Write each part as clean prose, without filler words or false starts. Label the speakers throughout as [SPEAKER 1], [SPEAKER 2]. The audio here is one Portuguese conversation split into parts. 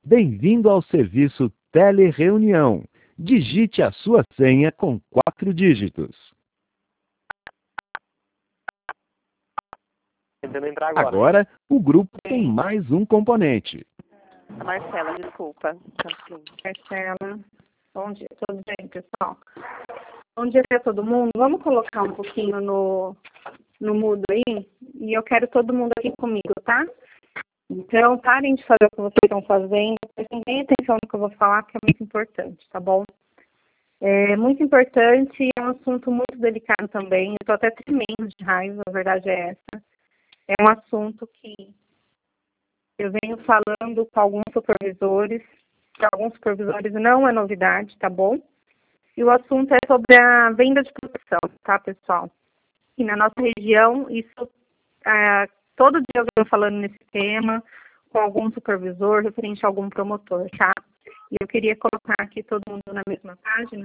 [SPEAKER 1] Bem-vindo ao serviço Telereunião. Digite a sua senha com 4 dígitos.
[SPEAKER 2] Tentando entrar agora.
[SPEAKER 1] Agora, o grupo tem mais um componente.
[SPEAKER 3] A Marcela, desculpa.
[SPEAKER 4] Marcela, bom dia a todos aí, pessoal. Bom dia para todo mundo. Vamos colocar um pouquinho no mudo aí? E eu quero todo mundo aqui comigo, tá? Então, parem de fazer o que vocês estão fazendo. Prestem bem atenção no que eu vou falar, porque é muito importante, tá bom? É muito importante e é um assunto muito delicado também. Eu estou até tremendo de raiva, a verdade é essa. É um assunto que eu venho falando com alguns supervisores. Para alguns supervisores não é novidade, tá bom? E o assunto é sobre a venda de proteção, tá, pessoal? E na nossa região, isso, todo dia eu venho falando nesse tema com algum supervisor, referente a algum promotor, tá? E eu queria colocar aqui todo mundo na mesma página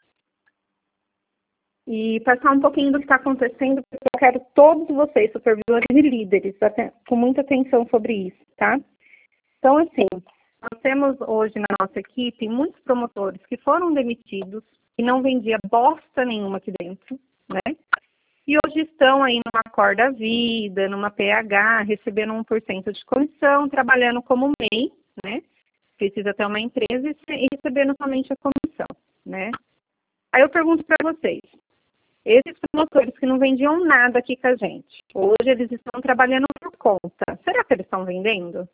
[SPEAKER 4] e passar um pouquinho do que está acontecendo, porque eu quero todos vocês, supervisores e líderes, com muita atenção sobre isso, tá? Então, assim, nós temos hoje na nossa equipe muitos promotores que foram demitidos e não vendia bosta nenhuma aqui dentro, né? E hoje estão aí numa corda vida, numa PH, recebendo 1% de comissão, trabalhando como MEI, né? Precisa ter uma empresa e recebendo somente a comissão, né? Aí eu pergunto para vocês, esses promotores que não vendiam nada aqui com a gente, hoje eles estão trabalhando por conta. Será que eles estão vendendo?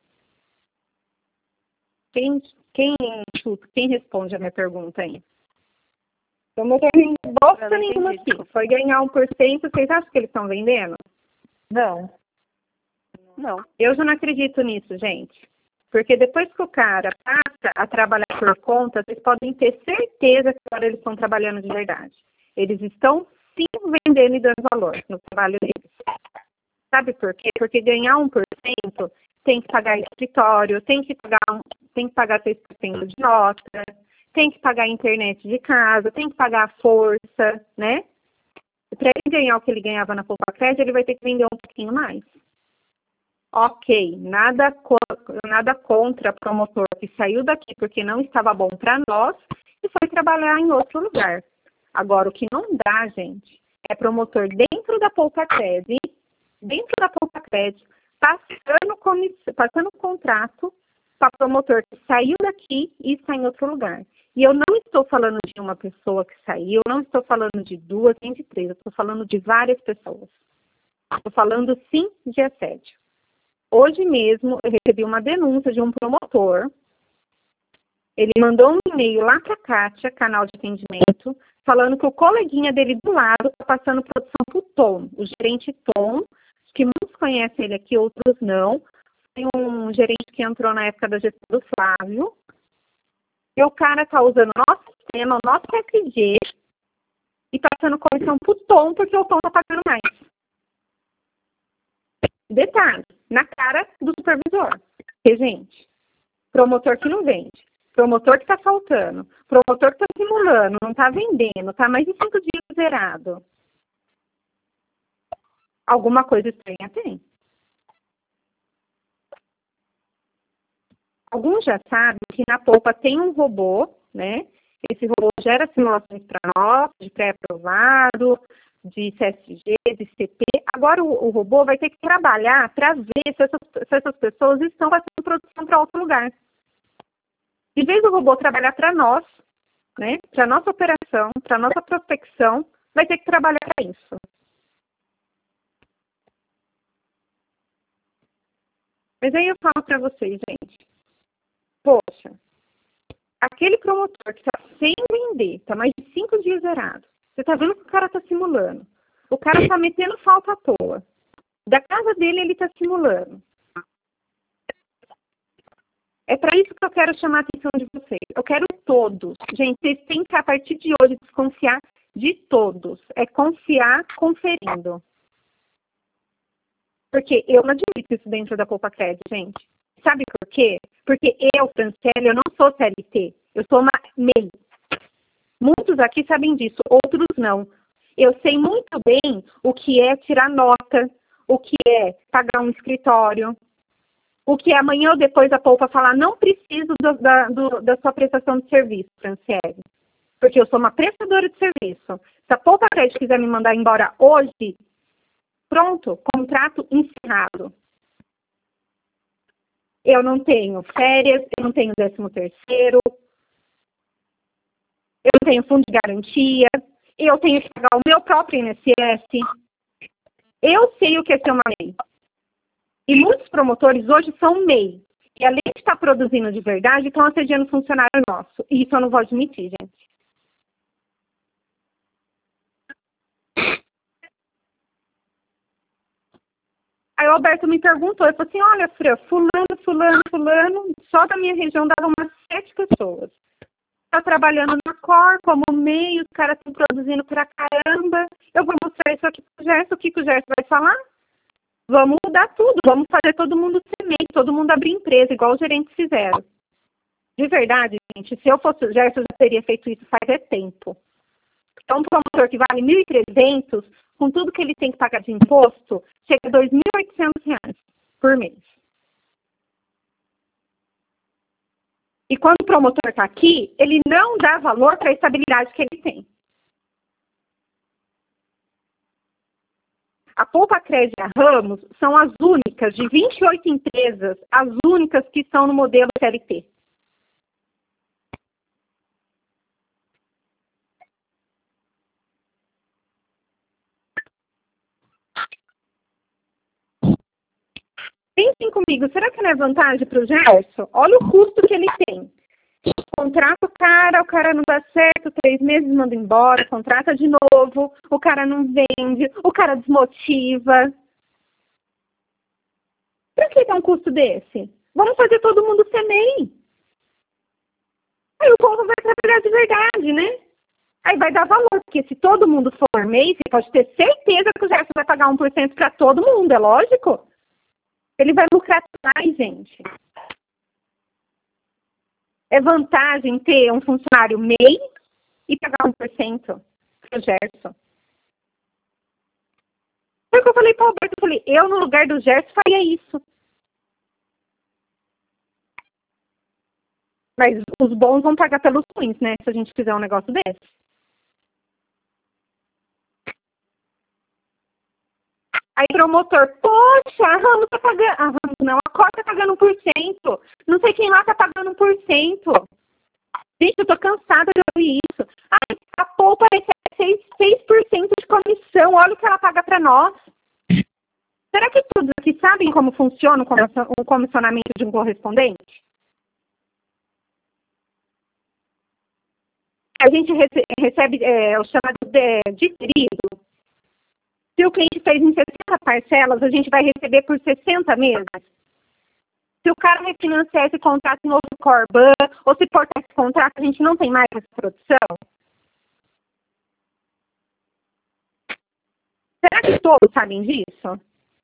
[SPEAKER 4] Quem responde a minha pergunta aí? Eu não tenho bosta nenhuma aqui. Foi ganhar 1%, vocês acham que eles estão vendendo?
[SPEAKER 3] Não.
[SPEAKER 4] Eu já não acredito nisso, gente. Porque depois que o cara passa a trabalhar por conta, vocês podem ter certeza que agora eles estão trabalhando de verdade. Eles estão sim vendendo e dando valor no trabalho deles. Sabe por quê? Porque ganhar 1% tem que pagar escritório, tem que pagar 6% de nota, tem que pagar a internet de casa, tem que pagar a força, né? Para ele ganhar o que ele ganhava na Poupa Crédito, ele vai ter que vender um pouquinho mais. Ok, nada contra promotor que saiu daqui porque não estava bom para nós e foi trabalhar em outro lugar. Agora, o que não dá, gente, é promotor dentro da Poupa Crédito, passando contrato para promotor que saiu daqui e está em outro lugar. E eu não estou falando de uma pessoa que saiu, eu não estou falando de 2, nem de 3, eu estou falando de várias pessoas. Estou falando, sim, de assédio. Hoje mesmo, eu recebi uma denúncia de um promotor. Ele mandou um e-mail lá para a Kátia, canal de atendimento, falando que o coleguinha dele do lado está passando produção para o Tom, o gerente Tom, que muitos conhecem ele aqui, outros não. Tem um gerente que entrou na época da gestão do Flávio. E o cara está usando o nosso sistema, o nosso SG, e passando comissão para o Tom, porque o Tom está pagando mais. Detalhe, na cara do supervisor. Porque, gente, promotor que não vende, promotor que está faltando, promotor que está simulando, não está vendendo, está mais de 5 dias zerado. Alguma coisa estranha tem. Alguns já sabem que na Poupa tem um robô, né? Esse robô gera simulações para nós, de pré-aprovado, de CSG, de CP. Agora o robô vai ter que trabalhar para ver se essas pessoas estão fazendo produção para outro lugar. Em vez do robô trabalhar para nós, né? Para nossa operação, para nossa prospecção, vai ter que trabalhar para isso. Mas aí eu falo para vocês, gente. Poxa, aquele promotor que está sem vender, está mais de 5 dias zerado. Você está vendo que o cara está simulando. O cara está metendo falta à toa. Da casa dele, ele está simulando. É para isso que eu quero chamar a atenção de vocês. Eu quero todos. Gente, vocês têm que, a partir de hoje, desconfiar de todos. É confiar conferindo. Porque eu não admito isso dentro da Poupa Crédito, gente. Sabe por quê? Porque eu, Franciele, eu não sou CLT. Eu sou uma MEI. Muitos aqui sabem disso, outros não. Eu sei muito bem o que é tirar nota, o que é pagar um escritório, O que amanhã ou depois a Poupa falar, não preciso da sua prestação de serviço, Franciele. Porque eu sou uma prestadora de serviço. Se a Poupa Crédito quiser me mandar embora hoje, pronto, contrato encerrado. Eu não tenho férias, eu não tenho 13º, eu não tenho fundo de garantia, eu tenho que pagar o meu próprio INSS. Eu sei o que é ser uma MEI. E muitos promotores hoje são MEI. E além de estar produzindo de verdade, estão assediando funcionário nosso. E isso eu não vou admitir, gente. Aí o Alberto me perguntou, eu falei assim, olha, Fran, fulano, só da minha região dava umas 7 pessoas. Tá trabalhando na Cor, como MEI, os caras estão produzindo pra caramba. Eu vou mostrar isso aqui pro Gerson, o que o Gerson vai falar? Vamos mudar tudo, vamos fazer todo mundo ser MEI, todo mundo abrir empresa, igual os gerentes fizeram. De verdade, gente, se eu fosse o Gerson, eu já teria feito isso faz tempo. Então, um promotor que vale 1.300, com tudo que ele tem que pagar de imposto, chega a R$ 2.800 por mês. E quando o promotor está aqui, ele não dá valor para a estabilidade que ele tem. A Poupa Crédito e a Ramos são as únicas, de 28 empresas, as únicas que estão no modelo CLT. Pensem comigo, será que não é vantagem para o Gerson? Olha o custo que ele tem. Contrata o cara não dá certo, 3 meses manda embora, contrata de novo, o cara não vende, o cara desmotiva. Por que é um custo desse? Vamos fazer todo mundo ser MEI. Aí o povo vai trabalhar de verdade, né? Aí vai dar valor, porque se todo mundo for MEI, você pode ter certeza que o Gerson vai pagar 1% para todo mundo, é lógico? Ele vai lucrar mais, gente. É vantagem ter um funcionário MEI e pagar 1% para o Gerson. Foi o que eu falei para o Alberto, eu no lugar do Gerson faria isso. Mas os bons vão pagar pelos ruins, né? Se a gente fizer um negócio desse. Aí promotor, poxa, a Ramos tá pagando. A Ramos não, a Cor tá pagando 1%. Não sei quem lá tá pagando 1%. Gente, eu tô cansada de ouvir isso. Ai, a Poupa recebe 6% de comissão. Olha o que ela paga para nós. Será que todos aqui sabem como funciona o comissionamento de um correspondente? A gente recebe o chamado diferido. Se o cliente fez em 60 parcelas, a gente vai receber por 60 meses. Se o cara refinanciar esse contrato em outro Corban, ou se cortar esse contrato, a gente não tem mais essa produção? Será que todos sabem disso?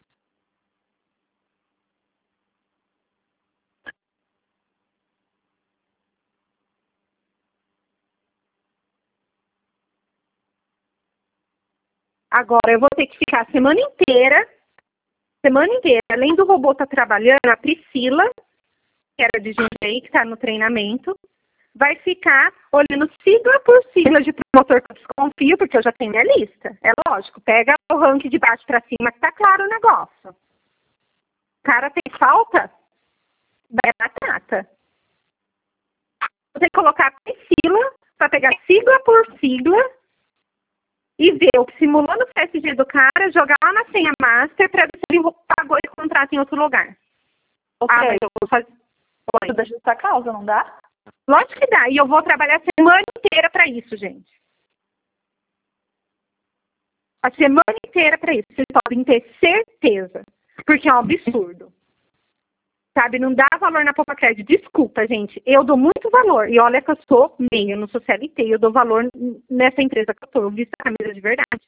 [SPEAKER 4] Agora, eu vou ter que ficar a semana inteira, além do robô estar trabalhando, a Priscila, que era de Jundiaí, que está no treinamento, vai ficar olhando sigla por sigla de promotor que eu desconfio, porque eu já tenho minha lista. É lógico, pega o ranking de baixo para cima, que tá claro o negócio. O cara tem falta, vai batata. Vou ter que colocar a Priscila para pegar sigla por sigla e ver o simulando o PSG do cara, jogar lá na senha master para ver se ele pagou esse contrato em outro lugar.
[SPEAKER 3] Ok,
[SPEAKER 4] mas eu vou fazer.
[SPEAKER 3] isso da justa causa, não dá?
[SPEAKER 4] Lógico que dá, e eu vou trabalhar a semana inteira para isso, gente. A semana inteira para isso, vocês podem ter certeza, porque é um absurdo. Sabe, não dá valor na Poupa Crédito. Desculpa, gente, eu dou muito valor. E olha que eu sou MEI, eu não sou CLT, eu dou valor nessa empresa que eu tô. Eu visto a camisa de verdade.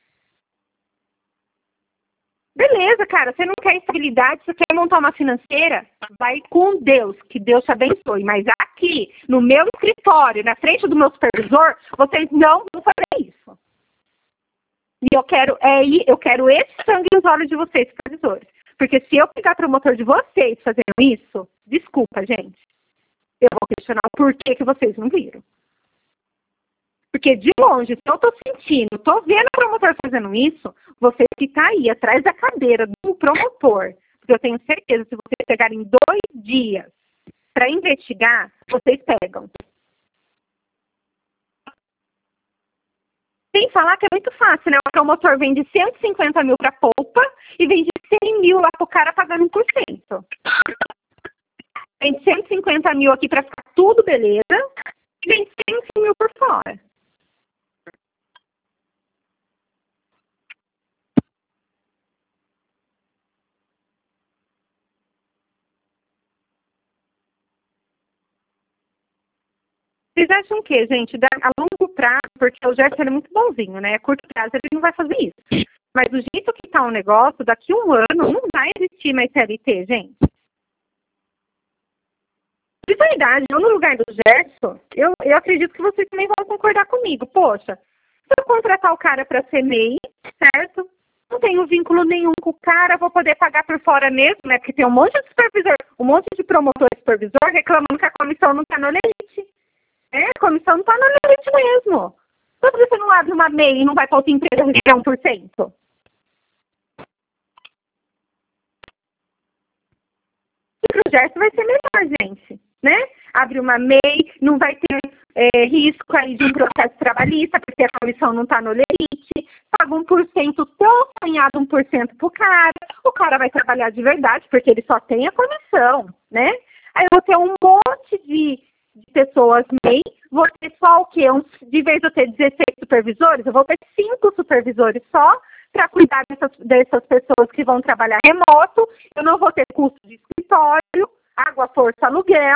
[SPEAKER 4] Beleza, cara, você não quer estabilidade, você quer montar uma financeira? Vai com Deus, que Deus te abençoe. Mas aqui, no meu escritório, na frente do meu supervisor, vocês não vão fazer isso. E eu quero esse sangue nos olhos de vocês, supervisores. Porque se eu pegar promotor de vocês fazendo isso, desculpa, gente. Eu vou questionar o porquê que vocês não viram. Porque de longe, se eu tô sentindo, tô vendo o promotor fazendo isso, você que tá aí atrás da cadeira do promotor, porque eu tenho certeza, se vocês pegarem 2 dias para investigar, vocês pegam. Sem falar que é muito fácil, né? O promotor vende 150 mil para poupa e vende 100 mil lá pro cara pagando 1%. Vende 150 mil aqui para ficar tudo beleza e vende 100 mil por fora. Vocês acham o quê, gente? A longo prazo, porque o Gerson é muito bonzinho, né? A curto prazo ele não vai fazer isso. Mas do jeito que está o negócio, daqui a 1 ano não vai existir mais CLT, gente. De verdade, eu no lugar do Gerson, eu acredito que vocês também vão concordar comigo. Poxa, se eu contratar o cara para ser MEI, certo? Não tenho vínculo nenhum com o cara, vou poder pagar por fora mesmo, né? Porque tem um monte de supervisor, um monte de promotor e supervisor reclamando que a comissão não está no limite. A comissão não está no limite mesmo. Por que você não abre uma MEI e não vai para outra empresa receber 1%? E para o Gerson vai ser melhor, gente. Né? Abre uma MEI, não vai ter risco aí de um processo trabalhista, porque a comissão não está no limite, paga 1%, tão sonhado 1% para o cara vai trabalhar de verdade, porque ele só tem a comissão, né? Aí eu vou ter um monte de pessoas MEI, vou ter só o quê? De vez de eu ter 16 supervisores, eu vou ter 5 supervisores só para cuidar dessas pessoas que vão trabalhar remoto, eu não vou ter custo de escritório, água, força, aluguel,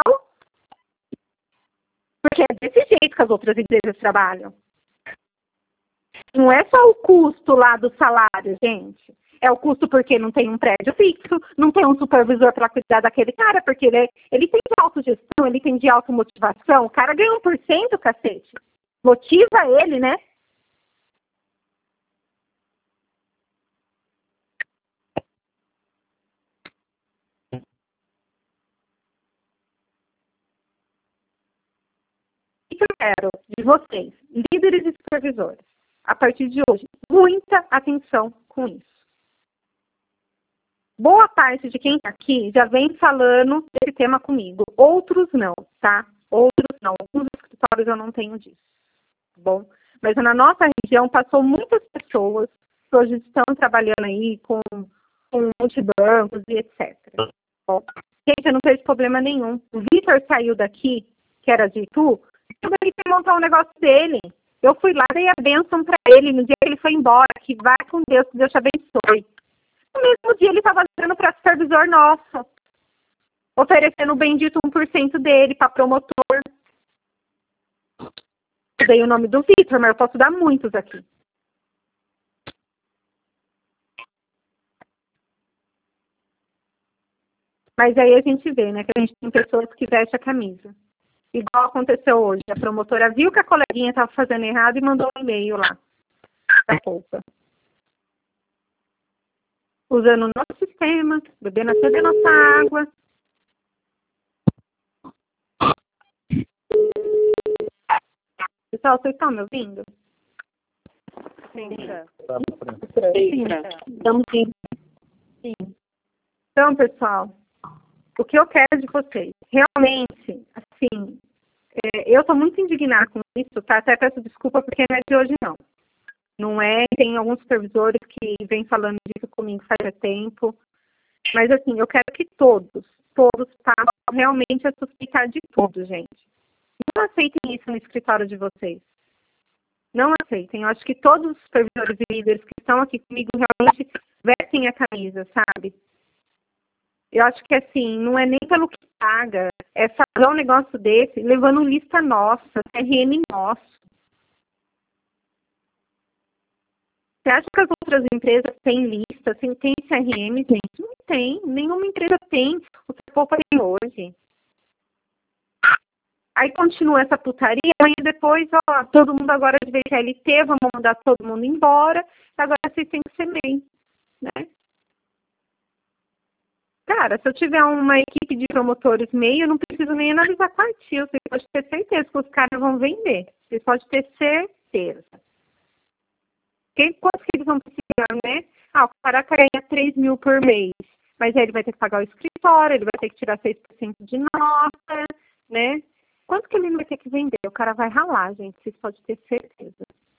[SPEAKER 4] porque é desse jeito que as outras empresas trabalham. Não é só o custo lá do salário, gente. É o custo porque não tem um prédio fixo, não tem um supervisor para cuidar daquele cara, porque ele tem de autogestão, ele tem de automotivação. O cara ganha 1%, cacete. Motiva ele, né? O que eu quero de vocês, líderes e supervisores, a partir de hoje, muita atenção com isso. Boa parte de quem está aqui já vem falando desse tema comigo. Outros não, tá? Outros não. Alguns escritórios eu não tenho disso. Tá bom? Mas na nossa região passou muitas pessoas que hoje estão trabalhando aí com multibancos e etc. Tá bom? Gente, eu não vejo problema nenhum. O Vitor saiu daqui, que era de Itu, ele quer montar um negócio dele. Eu fui lá, dei a bênção para ele no dia que ele foi embora, que vai com Deus, que Deus te abençoe. No mesmo dia ele estava dando para supervisor nosso, oferecendo o bendito 1% dele para promotor. Eu dei o nome do Vitor, mas eu posso dar muitos aqui. Mas aí a gente vê, né, que a gente tem pessoas que vestem a camisa. Igual aconteceu hoje. A promotora viu que a coleguinha estava fazendo errado e mandou um e-mail lá da polpa. Usando o nosso sistema, bebendo até da nossa água. Pessoal, vocês estão me ouvindo? Sim. Estamos sim. Sim. Então, pessoal, o que eu quero de vocês? Realmente, assim, eu estou muito indignada com isso, tá? Até peço desculpa porque não é de hoje, não. Não é, tem alguns supervisores que vêm falando disso comigo faz tempo. Mas, assim, eu quero que todos passem realmente a suspeitar de tudo, gente. Não aceitem isso no escritório de vocês. Não aceitem. Eu acho que todos os supervisores e líderes que estão aqui comigo realmente vestem a camisa, sabe? Eu acho que, assim, não é nem pelo que paga. É fazer um negócio desse levando lista nossa, CRM nosso. Você acha que as outras empresas têm lista, tem CRM, gente? Não tem. Nenhuma empresa tem o que a Poupa tem hoje. Aí continua essa putaria, e depois, ó, todo mundo agora de VLT, vamos mandar todo mundo embora, agora vocês têm que ser MEI, né? Cara, se eu tiver uma equipe de promotores meio, eu não preciso nem analisar quartil. Você pode ter certeza que os caras vão vender. Você pode ter certeza. Quantos que eles vão precisar, né? O cara ganha 3 mil por mês. Mas aí ele vai ter que pagar o escritório, ele vai ter que tirar 6% de nota, né? Quanto que ele não vai ter que vender? O cara vai ralar, gente. Vocês podem ter certeza.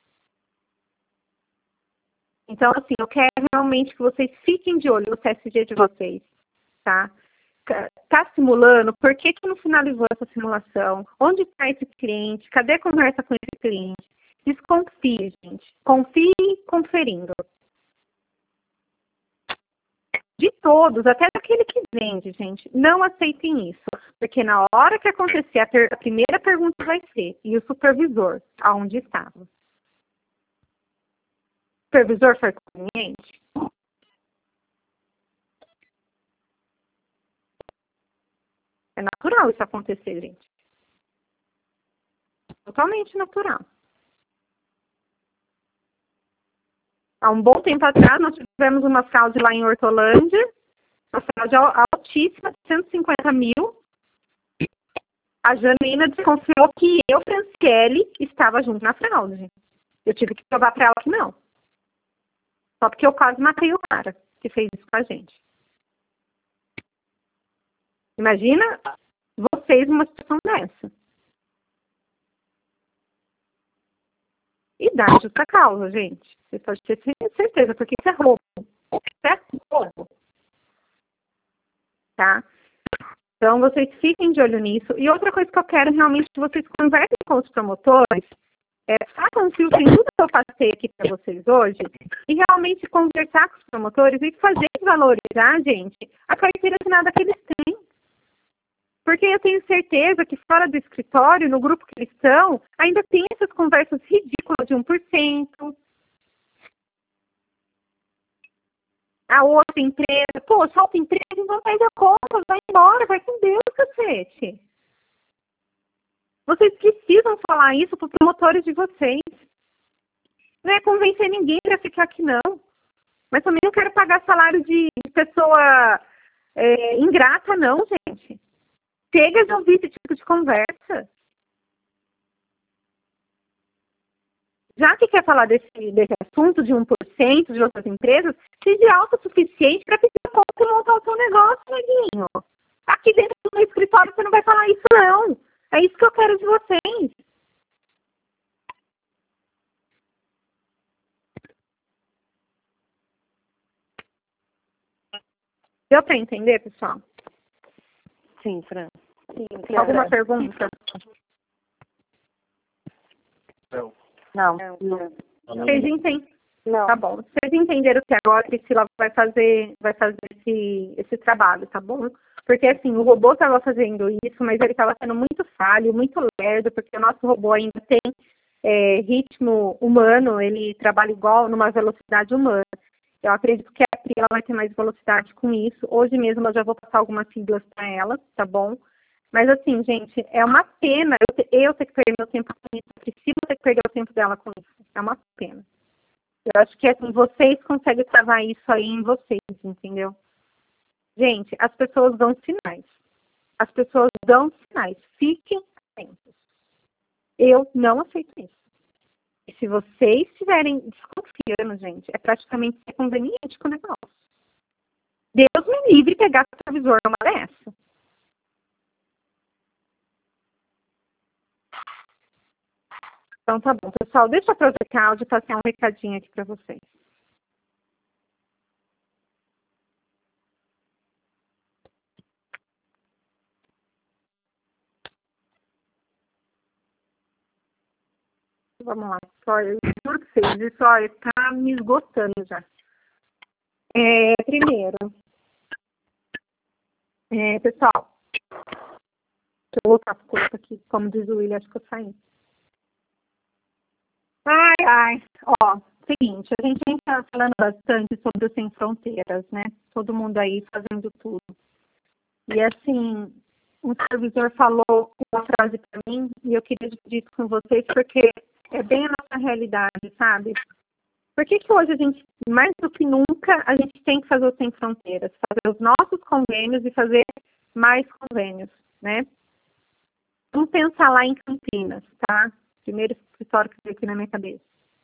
[SPEAKER 4] Então, assim, eu quero realmente que vocês fiquem de olho no CSG de vocês, tá? Tá simulando? Por que não finalizou essa simulação? Onde está esse cliente? Cadê a conversa com esse cliente? Desconfie, gente. Confie conferindo. De todos, até daquele que vende, gente. Não aceitem isso. Porque na hora que acontecer, a primeira pergunta vai ser: e o supervisor? Aonde estava? O supervisor foi conveniente? É natural isso acontecer, gente. Totalmente natural. Há um bom tempo atrás, nós tivemos uma fraude lá em Hortolândia, uma fraude altíssima, de 150 mil. A Janina desconfiou que eu, Franciele, estava junto na fraude. Eu tive que provar para ela que não. Só porque eu quase matei o cara que fez isso com a gente. Imagina vocês numa situação dessa. E dá justa causa, gente. Você pode ter certeza, porque isso é roubo. Isso é roubo. Tá? Então, vocês fiquem de olho nisso. E outra coisa que eu quero realmente que vocês conversem com os promotores, façam um filtro em tudo que eu passei aqui para vocês hoje, e realmente conversar com os promotores e fazer valorizar, gente, a carteira assinada que eles têm. Porque eu tenho certeza que fora do escritório, no grupo que eles estão, ainda tem essas conversas ridículas de 1%. A outra empresa, poxa, outra empresa, então faz a conta, vai embora, vai com Deus, cacete. Vocês precisam falar isso para os promotores de vocês. Não é convencer ninguém para ficar aqui, não. Mas também não quero pagar salário de pessoa ingrata, não, gente. Chega de ouvir esse tipo de conversa. Já que quer falar desse assunto de 1% de outras empresas, seja autossuficiente para pedir a conta e montar o seu negócio, neguinho. Aqui dentro do meu escritório você não vai falar isso, não. É isso que eu quero de vocês. Deu para entender, pessoal?
[SPEAKER 3] Sim, Fran. Sim,
[SPEAKER 4] Alguma pergunta?
[SPEAKER 3] Não.
[SPEAKER 4] Vocês entendem?
[SPEAKER 3] Não.
[SPEAKER 4] Tá bom. Vocês entenderam que agora a Priscila vai fazer esse trabalho, tá bom? Porque assim, o robô estava fazendo isso, mas ele estava sendo muito falho, muito lerdo, porque o nosso robô ainda tem ritmo humano, ele trabalha igual numa velocidade humana. Eu acredito que a Pri ela vai ter mais velocidade com isso. Hoje mesmo eu já vou passar algumas siglas para ela, tá bom? Mas assim, gente, é uma pena eu ter que perder meu tempo com isso, a Priscila ter que perder o tempo dela com isso. É uma pena. Eu acho que assim, vocês conseguem travar isso aí em vocês, entendeu? Gente, as pessoas dão sinais. As pessoas dão sinais. Fiquem atentos. Eu não aceito isso. E se vocês estiverem desconfiando, gente, é praticamente ser conveniente com o negócio. Deus me livre de pegar o supervisor numa dessa. Então tá bom, pessoal. Deixa eu aproveitar o áudio e passar um recadinho aqui para vocês. Vamos lá. Eu juro que vocês, isso está me esgotando já. Primeiro, pessoal, deixa eu voltar pro corpo aqui, como diz o William, acho que eu saí. Ó, seguinte, a gente vem falando bastante sobre o Sem Fronteiras, né? Todo mundo aí fazendo tudo. E assim, um supervisor falou uma frase para mim e eu queria dividir isso com vocês porque é bem a nossa realidade, sabe? Por que hoje a gente, mais do que nunca, a gente tem que fazer o Sem Fronteiras? Fazer os nossos convênios e fazer mais convênios, né? Vamos pensar lá em Campinas, tá? Primeiro escritório que veio aqui na minha cabeça.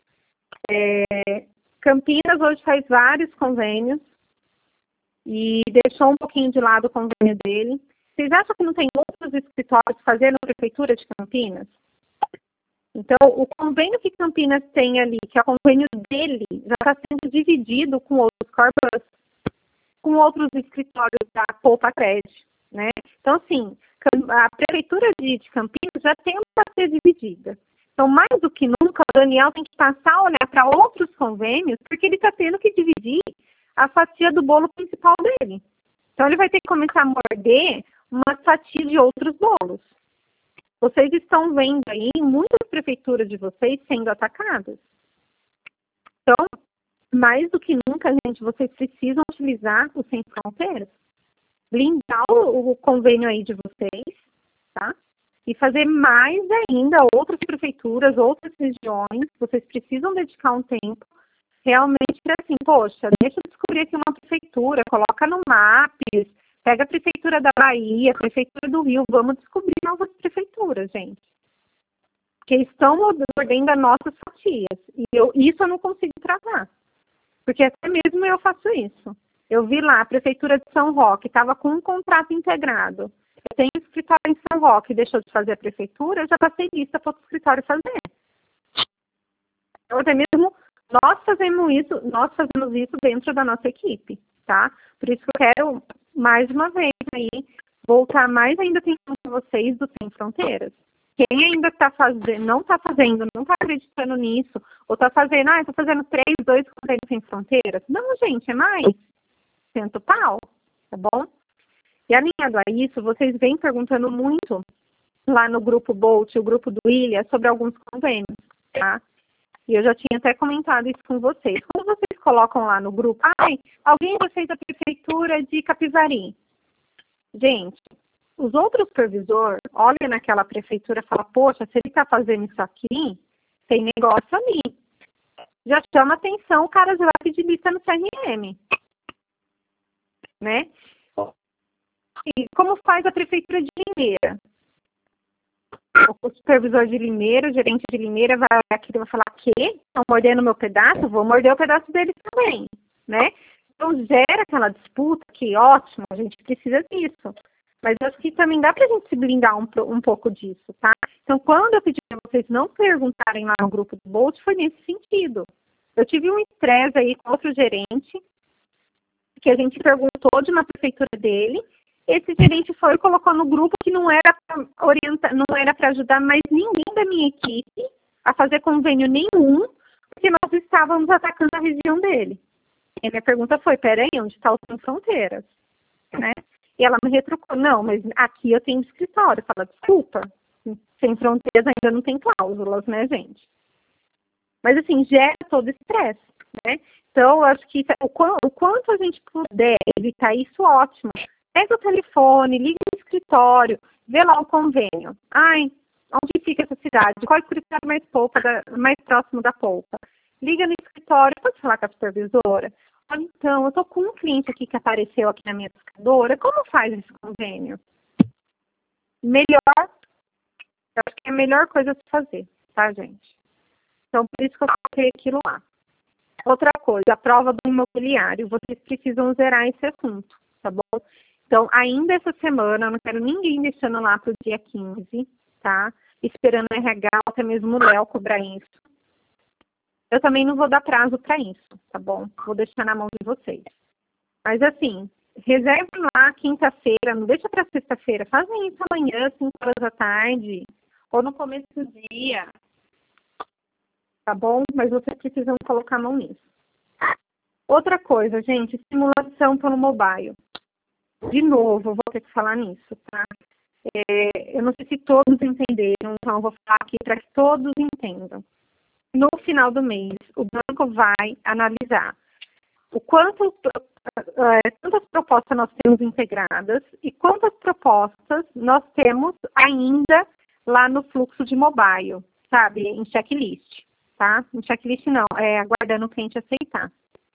[SPEAKER 4] Campinas hoje faz vários convênios e deixou um pouquinho de lado o convênio dele. Vocês acham que não tem outros escritórios fazendo a Prefeitura de Campinas? Então, o convênio que Campinas tem ali, que é o convênio dele, já está sendo dividido com outros corpos, com outros escritórios da Poupa Crédito, né? Então, assim, a Prefeitura de Campinas já tenta ser dividida. Então, mais do que nunca, o Daniel tem que passar a olhar para outros convênios, porque ele está tendo que dividir a fatia do bolo principal dele. Então, ele vai ter que começar a morder uma fatia de outros bolos. Vocês estão vendo aí muitas prefeituras de vocês sendo atacadas. Então, mais do que nunca, gente, vocês precisam utilizar o Sem Fronteiras. Blindar o convênio aí de vocês, tá? E fazer mais ainda outras prefeituras, outras regiões. Vocês precisam dedicar um tempo realmente para assim, poxa, deixa eu descobrir aqui uma prefeitura, coloca no Maps, pega a prefeitura da Bahia, a prefeitura do Rio, vamos descobrir novas prefeituras, gente. Que estão mordendo as nossas fatias. E isso eu não consigo tratar. Porque até mesmo eu faço isso. Eu vi lá, a prefeitura de São Roque estava com um contrato integrado. Eu tenho um escritório em São Roque, deixou de fazer a prefeitura, eu já passei lista para o escritório fazer. Então, até mesmo nós fazemos isso dentro da nossa equipe, tá? Por isso que eu quero, mais uma vez, aí, voltar mais ainda atenção com vocês do Sem Fronteiras. Quem ainda não está fazendo, não está acreditando nisso, ou está fazendo, estou fazendo 3, 2 convênios Sem Fronteiras. Não, gente, é mais. Sento pau, tá bom? E alinhado a isso, vocês vêm perguntando muito lá no grupo Bolt, o grupo do William, sobre alguns convênios, tá? E eu já tinha até comentado isso com vocês. Quando vocês colocam lá no grupo, alguém já fez a prefeitura de Capivari. Gente, os outros supervisores olham naquela prefeitura e falam, poxa, se ele está fazendo isso aqui, tem negócio ali. Já chama atenção, o cara já vai pedir lista no CRM. Né? E como faz a prefeitura de Limeira? O supervisor de Limeira, o gerente de Limeira vai aqui e vai falar, estão mordendo meu pedaço? Vou morder o pedaço deles também, né? Então gera aquela disputa que, ótimo, a gente precisa disso. Mas eu acho que também dá pra gente se blindar um pouco disso, tá? Então, quando eu pedi para vocês não perguntarem lá no grupo do Bolt, foi nesse sentido. Eu tive um estresse aí com outro gerente, que a gente perguntou de uma prefeitura dele, esse gerente foi e colocou no grupo que não era para orientar, não era para ajudar mais ninguém da minha equipe a fazer convênio nenhum, porque nós estávamos atacando a região dele. E a minha pergunta foi, peraí, onde está o Sem Fronteiras? Né? E ela me retrucou, não, mas aqui eu tenho escritório. Fala, desculpa, Sem Fronteiras ainda não tem cláusulas, né, gente? Mas assim, gera todo estresse, né? Então, eu acho que o quanto a gente puder evitar isso, ótimo. Pega o telefone, liga no escritório, vê lá o convênio. Onde fica essa cidade? Qual é o escritório mais próximo da Poupa? Liga no escritório, pode falar com a supervisora? Então, eu estou com um cliente aqui que apareceu aqui na minha pescadora, como faz esse convênio? Eu acho que é a melhor coisa a se fazer, tá, gente? Então, por isso que eu coloquei aquilo lá. Outra coisa, a prova do imobiliário, vocês precisam zerar esse assunto, tá bom? Então, ainda essa semana, eu não quero ninguém deixando lá para o dia 15, tá? Esperando o RH, até mesmo o Léo cobrar isso. Eu também não vou dar prazo para isso, tá bom? Vou deixar na mão de vocês. Mas assim, reserve lá quinta-feira, não deixa para sexta-feira. Fazem isso amanhã, 5 horas da tarde, ou no começo do dia. Tá bom? Mas vocês precisam colocar a mão nisso. Outra coisa, gente, simulação pelo mobile. De novo, eu vou ter que falar nisso, tá? Eu não sei se todos entenderam, então eu vou falar aqui para que todos entendam. No final do mês, o banco vai analisar quantas propostas nós temos integradas e quantas propostas nós temos ainda lá no fluxo de mobile, sabe, em checklist, tá? Um checklist não, aguardando o cliente aceitar.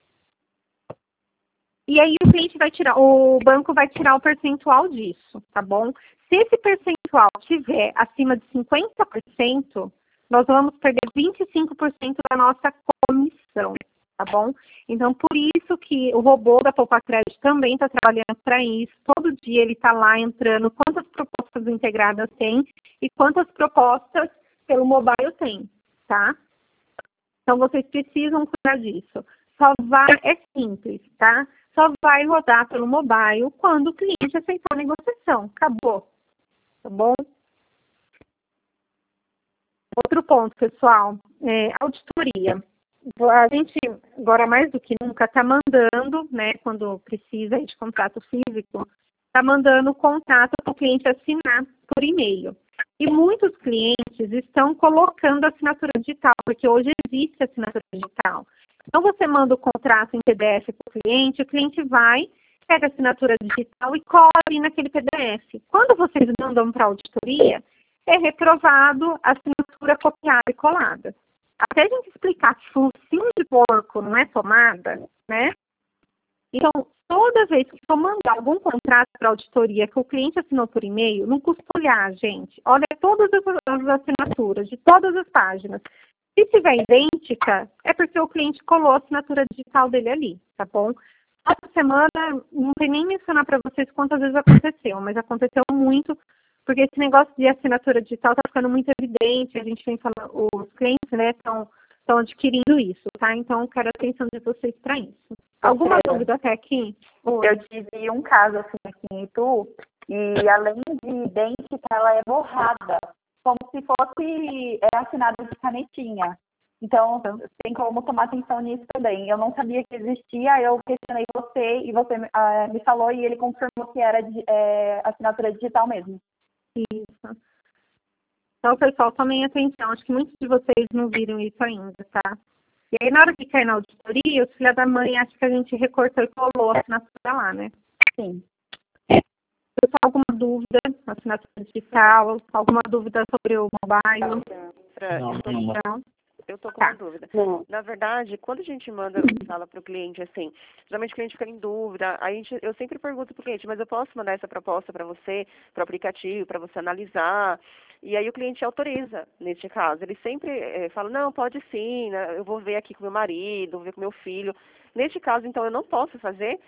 [SPEAKER 4] E aí o banco vai tirar o percentual disso, tá bom? Se esse percentual estiver acima de 50%, nós vamos perder 25% da nossa comissão, tá bom? Então, por isso que o robô da Poupa Crédito também está trabalhando para isso. Todo dia ele está lá entrando quantas propostas integradas tem e quantas propostas pelo mobile tem, tá? Então, vocês precisam cuidar disso. É simples, tá? Só vai rodar pelo mobile quando o cliente aceitar a negociação. Acabou. Tá bom? Outro ponto, pessoal, auditoria. A gente, agora mais do que nunca, está mandando, né, quando precisa de contrato físico, está mandando o contrato para o cliente assinar por e-mail. E muitos clientes estão colocando assinatura digital, porque hoje existe assinatura digital. Então, você manda o contrato em PDF para o cliente vai, pega a assinatura digital e cola ali naquele PDF. Quando vocês mandam para a auditoria, é reprovado a assinatura copiada e colada. Até a gente explicar que focinho de porco não é tomada, né? Então, toda vez que for mandar algum contrato para auditoria que o cliente assinou por e-mail, não custa olhar, gente. Olha todas as assinaturas de todas as páginas. Se estiver idêntica, é porque o cliente colou a assinatura digital dele ali, tá bom? Essa semana, não tem nem mencionar para vocês quantas vezes aconteceu, mas aconteceu muito, porque esse negócio de assinatura digital está ficando muito evidente, a gente vem falando, os clientes, né, estão adquirindo isso, tá? Então, quero a atenção de vocês para isso. Alguma dúvida até aqui?
[SPEAKER 3] Eu tive um caso assim aqui em Itu, e além de idêntica, ela é borrada, como se fosse assinada de canetinha. Então, tem como tomar atenção nisso também. Eu não sabia que existia, eu questionei você, e você me falou, e ele confirmou que era assinatura digital mesmo.
[SPEAKER 4] Isso. Então, pessoal, tomem atenção. Acho que muitos de vocês não viram isso ainda, tá? E aí, na hora que cai na auditoria, os filhos da mãe acham que a gente recortou e colou a assinatura lá, né?
[SPEAKER 3] Sim.
[SPEAKER 4] Pessoal, alguma dúvida? Assinatura digital? Alguma dúvida sobre o mobile?
[SPEAKER 2] Não. Eu estou com uma dúvida. Na verdade, quando a gente fala para o cliente assim, geralmente o cliente fica em dúvida, eu sempre pergunto para o cliente, mas eu posso mandar essa proposta para você, para o aplicativo, para você analisar? E aí o cliente autoriza, neste caso. Ele sempre fala, não, pode sim, né, eu vou ver aqui com meu marido, vou ver com meu filho. Neste caso, então, eu não posso fazer?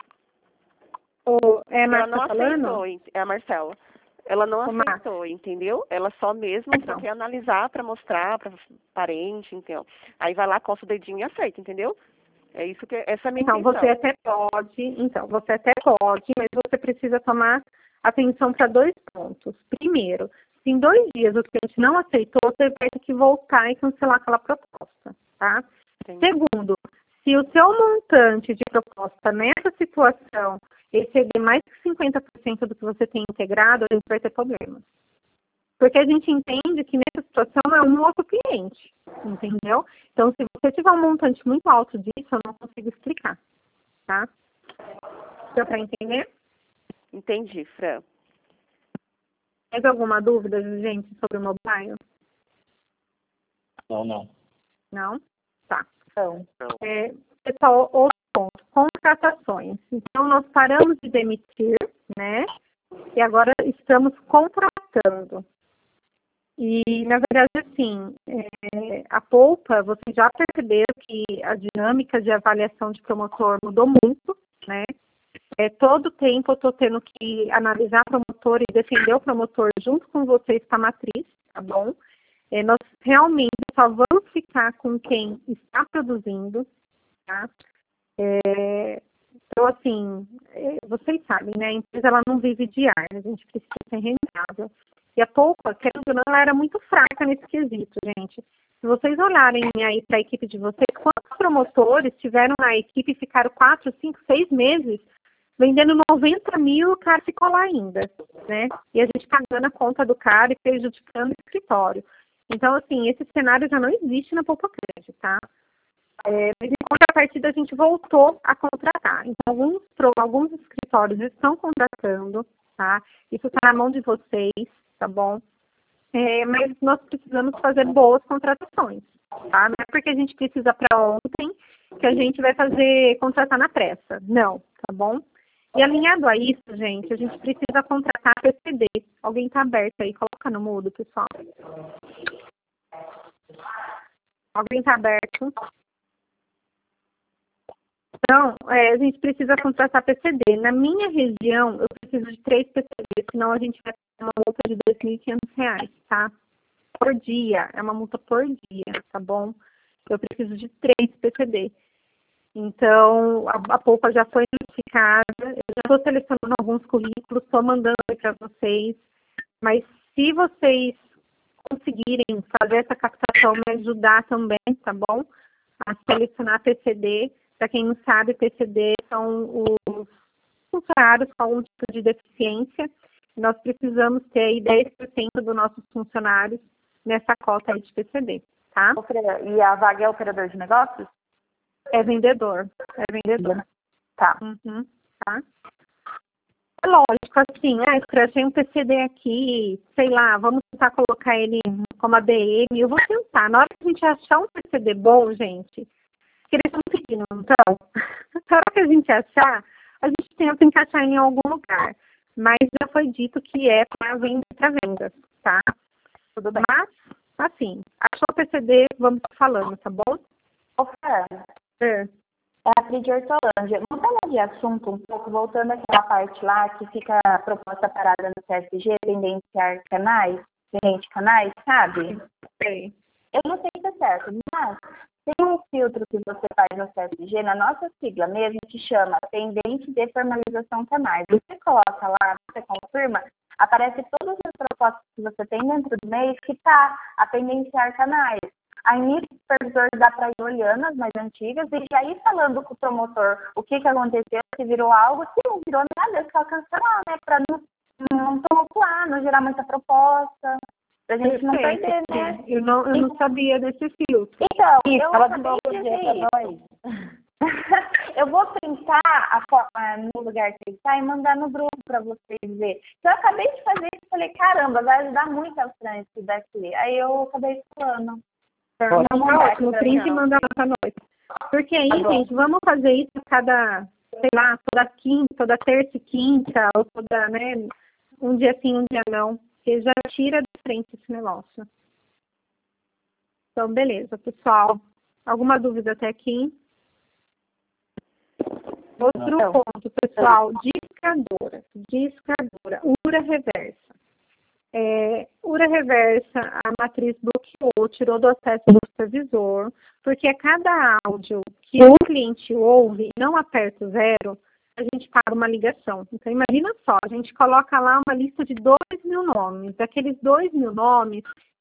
[SPEAKER 4] Ela
[SPEAKER 2] não aceitou, é a Marcela. Ela não aceitou, entendeu? Ela só mesmo só quer analisar para mostrar para parente, então. Aí vai lá, coça o dedinho e aceita, entendeu? É isso que essa é a minha intenção.
[SPEAKER 4] Você até pode, mas você precisa tomar atenção para 2 pontos. Primeiro, se em 2 dias o cliente não aceitou, você vai ter que voltar e cancelar aquela proposta, tá? Sim. Segundo, se o seu montante de proposta nessa situação exceder mais de 50% do que você tem integrado, a gente vai ter problemas. Porque a gente entende que nessa situação é um outro cliente, entendeu? Então, se você tiver um montante muito alto disso, eu não consigo explicar, tá? Deu para entender?
[SPEAKER 2] Entendi, Fran.
[SPEAKER 4] Mais alguma dúvida, gente, sobre o mobile?
[SPEAKER 2] Não.
[SPEAKER 4] Não? Tá.
[SPEAKER 3] Não.
[SPEAKER 4] Pessoal, outro ponto, contratações. Então, nós paramos de demitir, né? E agora estamos contratando. E, na verdade, assim, a Poupa, vocês já perceberam que a dinâmica de avaliação de promotor mudou muito, né? Todo tempo eu estou tendo que analisar promotor e defender o promotor junto com vocês para a matriz, tá bom? Nós realmente só vamos ficar com quem está produzindo, tá? Então, assim, vocês sabem, né? A empresa ela não vive de ar, a gente precisa ser rentável. E a Poupa, querendo ou não, ela era muito fraca nesse quesito, gente. Se vocês olharem aí para a equipe de vocês, quantos promotores tiveram na equipe e ficaram 4, 5, 6 meses vendendo 90 mil, o cara ficou lá ainda, né? E a gente pagando a conta do cara e prejudicando o escritório. Então, assim, esse cenário já não existe na Poupa Crédito, tá? Mas em contrapartida a gente voltou a contratar. Então, alguns escritórios estão contratando, tá? Isso está na mão de vocês, tá bom? Mas nós precisamos fazer boas contratações, tá? Não é porque a gente precisa para ontem que a gente vai contratar na pressa. Não, tá bom? E alinhado a isso, gente, a gente precisa contratar a PCD. Alguém tá aberto aí? Coloca no mudo, pessoal. Alguém tá aberto? Então, a gente precisa contratar PCD. Na minha região, eu preciso de 3 PCD, senão a gente vai ter uma multa de R$ 2.500, tá? Por dia. É uma multa por dia, tá bom? Eu preciso de 3 PCD. Então, a polpa já foi notificada. Eu já estou selecionando alguns currículos, estou mandando para vocês. Mas se vocês conseguirem fazer essa captação, me ajudar também, tá bom? A selecionar PCD. Para quem não sabe, PCD são os funcionários com algum tipo de deficiência. Nós precisamos ter aí 10% dos nossos funcionários nessa cota aí de PCD, tá?
[SPEAKER 3] E a vaga é operador de negócios?
[SPEAKER 4] É vendedor. É vendedor.
[SPEAKER 3] Tá.
[SPEAKER 4] Tá? É lógico, assim, eu achei um PCD aqui, sei lá, vamos tentar colocar ele como ADM. Eu vou tentar. Na hora que a gente achar um PCD bom, gente, que eles estão pedindo, então, na hora que a gente achar, a gente tenta encaixar em algum lugar. Mas já foi dito que é para vendas, tá?
[SPEAKER 3] Tudo bem.
[SPEAKER 4] Mas, assim, achou o PCD, vamos falando, tá bom?
[SPEAKER 3] Ô, Fran, é a Pri de Hortolândia. Mudando de assunto um pouco, voltando àquela parte lá que fica a proposta parada no CSG, tendenciar canais, sabe?
[SPEAKER 4] Sim.
[SPEAKER 3] Eu não sei se é certo, mas tem um filtro que você faz no CSG, na nossa sigla mesmo, que chama Tendência de Formalização Canais. Você coloca lá, você confirma, aparece todas as propostas que você tem dentro do mês que está a tendenciar canais. Aí nisso o supervisor dá para ir olhando as mais antigas e já ir falando com o promotor o que aconteceu, se virou algo, se não virou nada, é só cancelar, né? Para não tumultuar, não gerar muita proposta. Pra gente não perder, né?
[SPEAKER 4] Eu não sabia desse filtro.
[SPEAKER 3] Então, eu acabei de dizer eu vou printar no lugar que ele está e mandar no grupo para vocês verem. Então, eu acabei de fazer isso e falei, caramba, vai ajudar muito a Fran isso daqui. Aí eu acabei falando.
[SPEAKER 4] Não, ótimo, print e manda lá pra nós. Porque aí, gente, vamos fazer isso cada, sei lá, toda terça e quinta, ou toda, né, um dia sim, um dia não. Porque já tira de frente esse negócio. Então, beleza, pessoal. Alguma dúvida até aqui? Outro ponto, pessoal, discadora. URA reversa. URA reversa, a matriz bloqueou, tirou do acesso do supervisor, porque a cada áudio que o cliente ouve e não aperta o 0, a gente para uma ligação. Então, imagina só, a gente coloca lá uma lista de 2.000 nomes. Daqueles 2.000 nomes,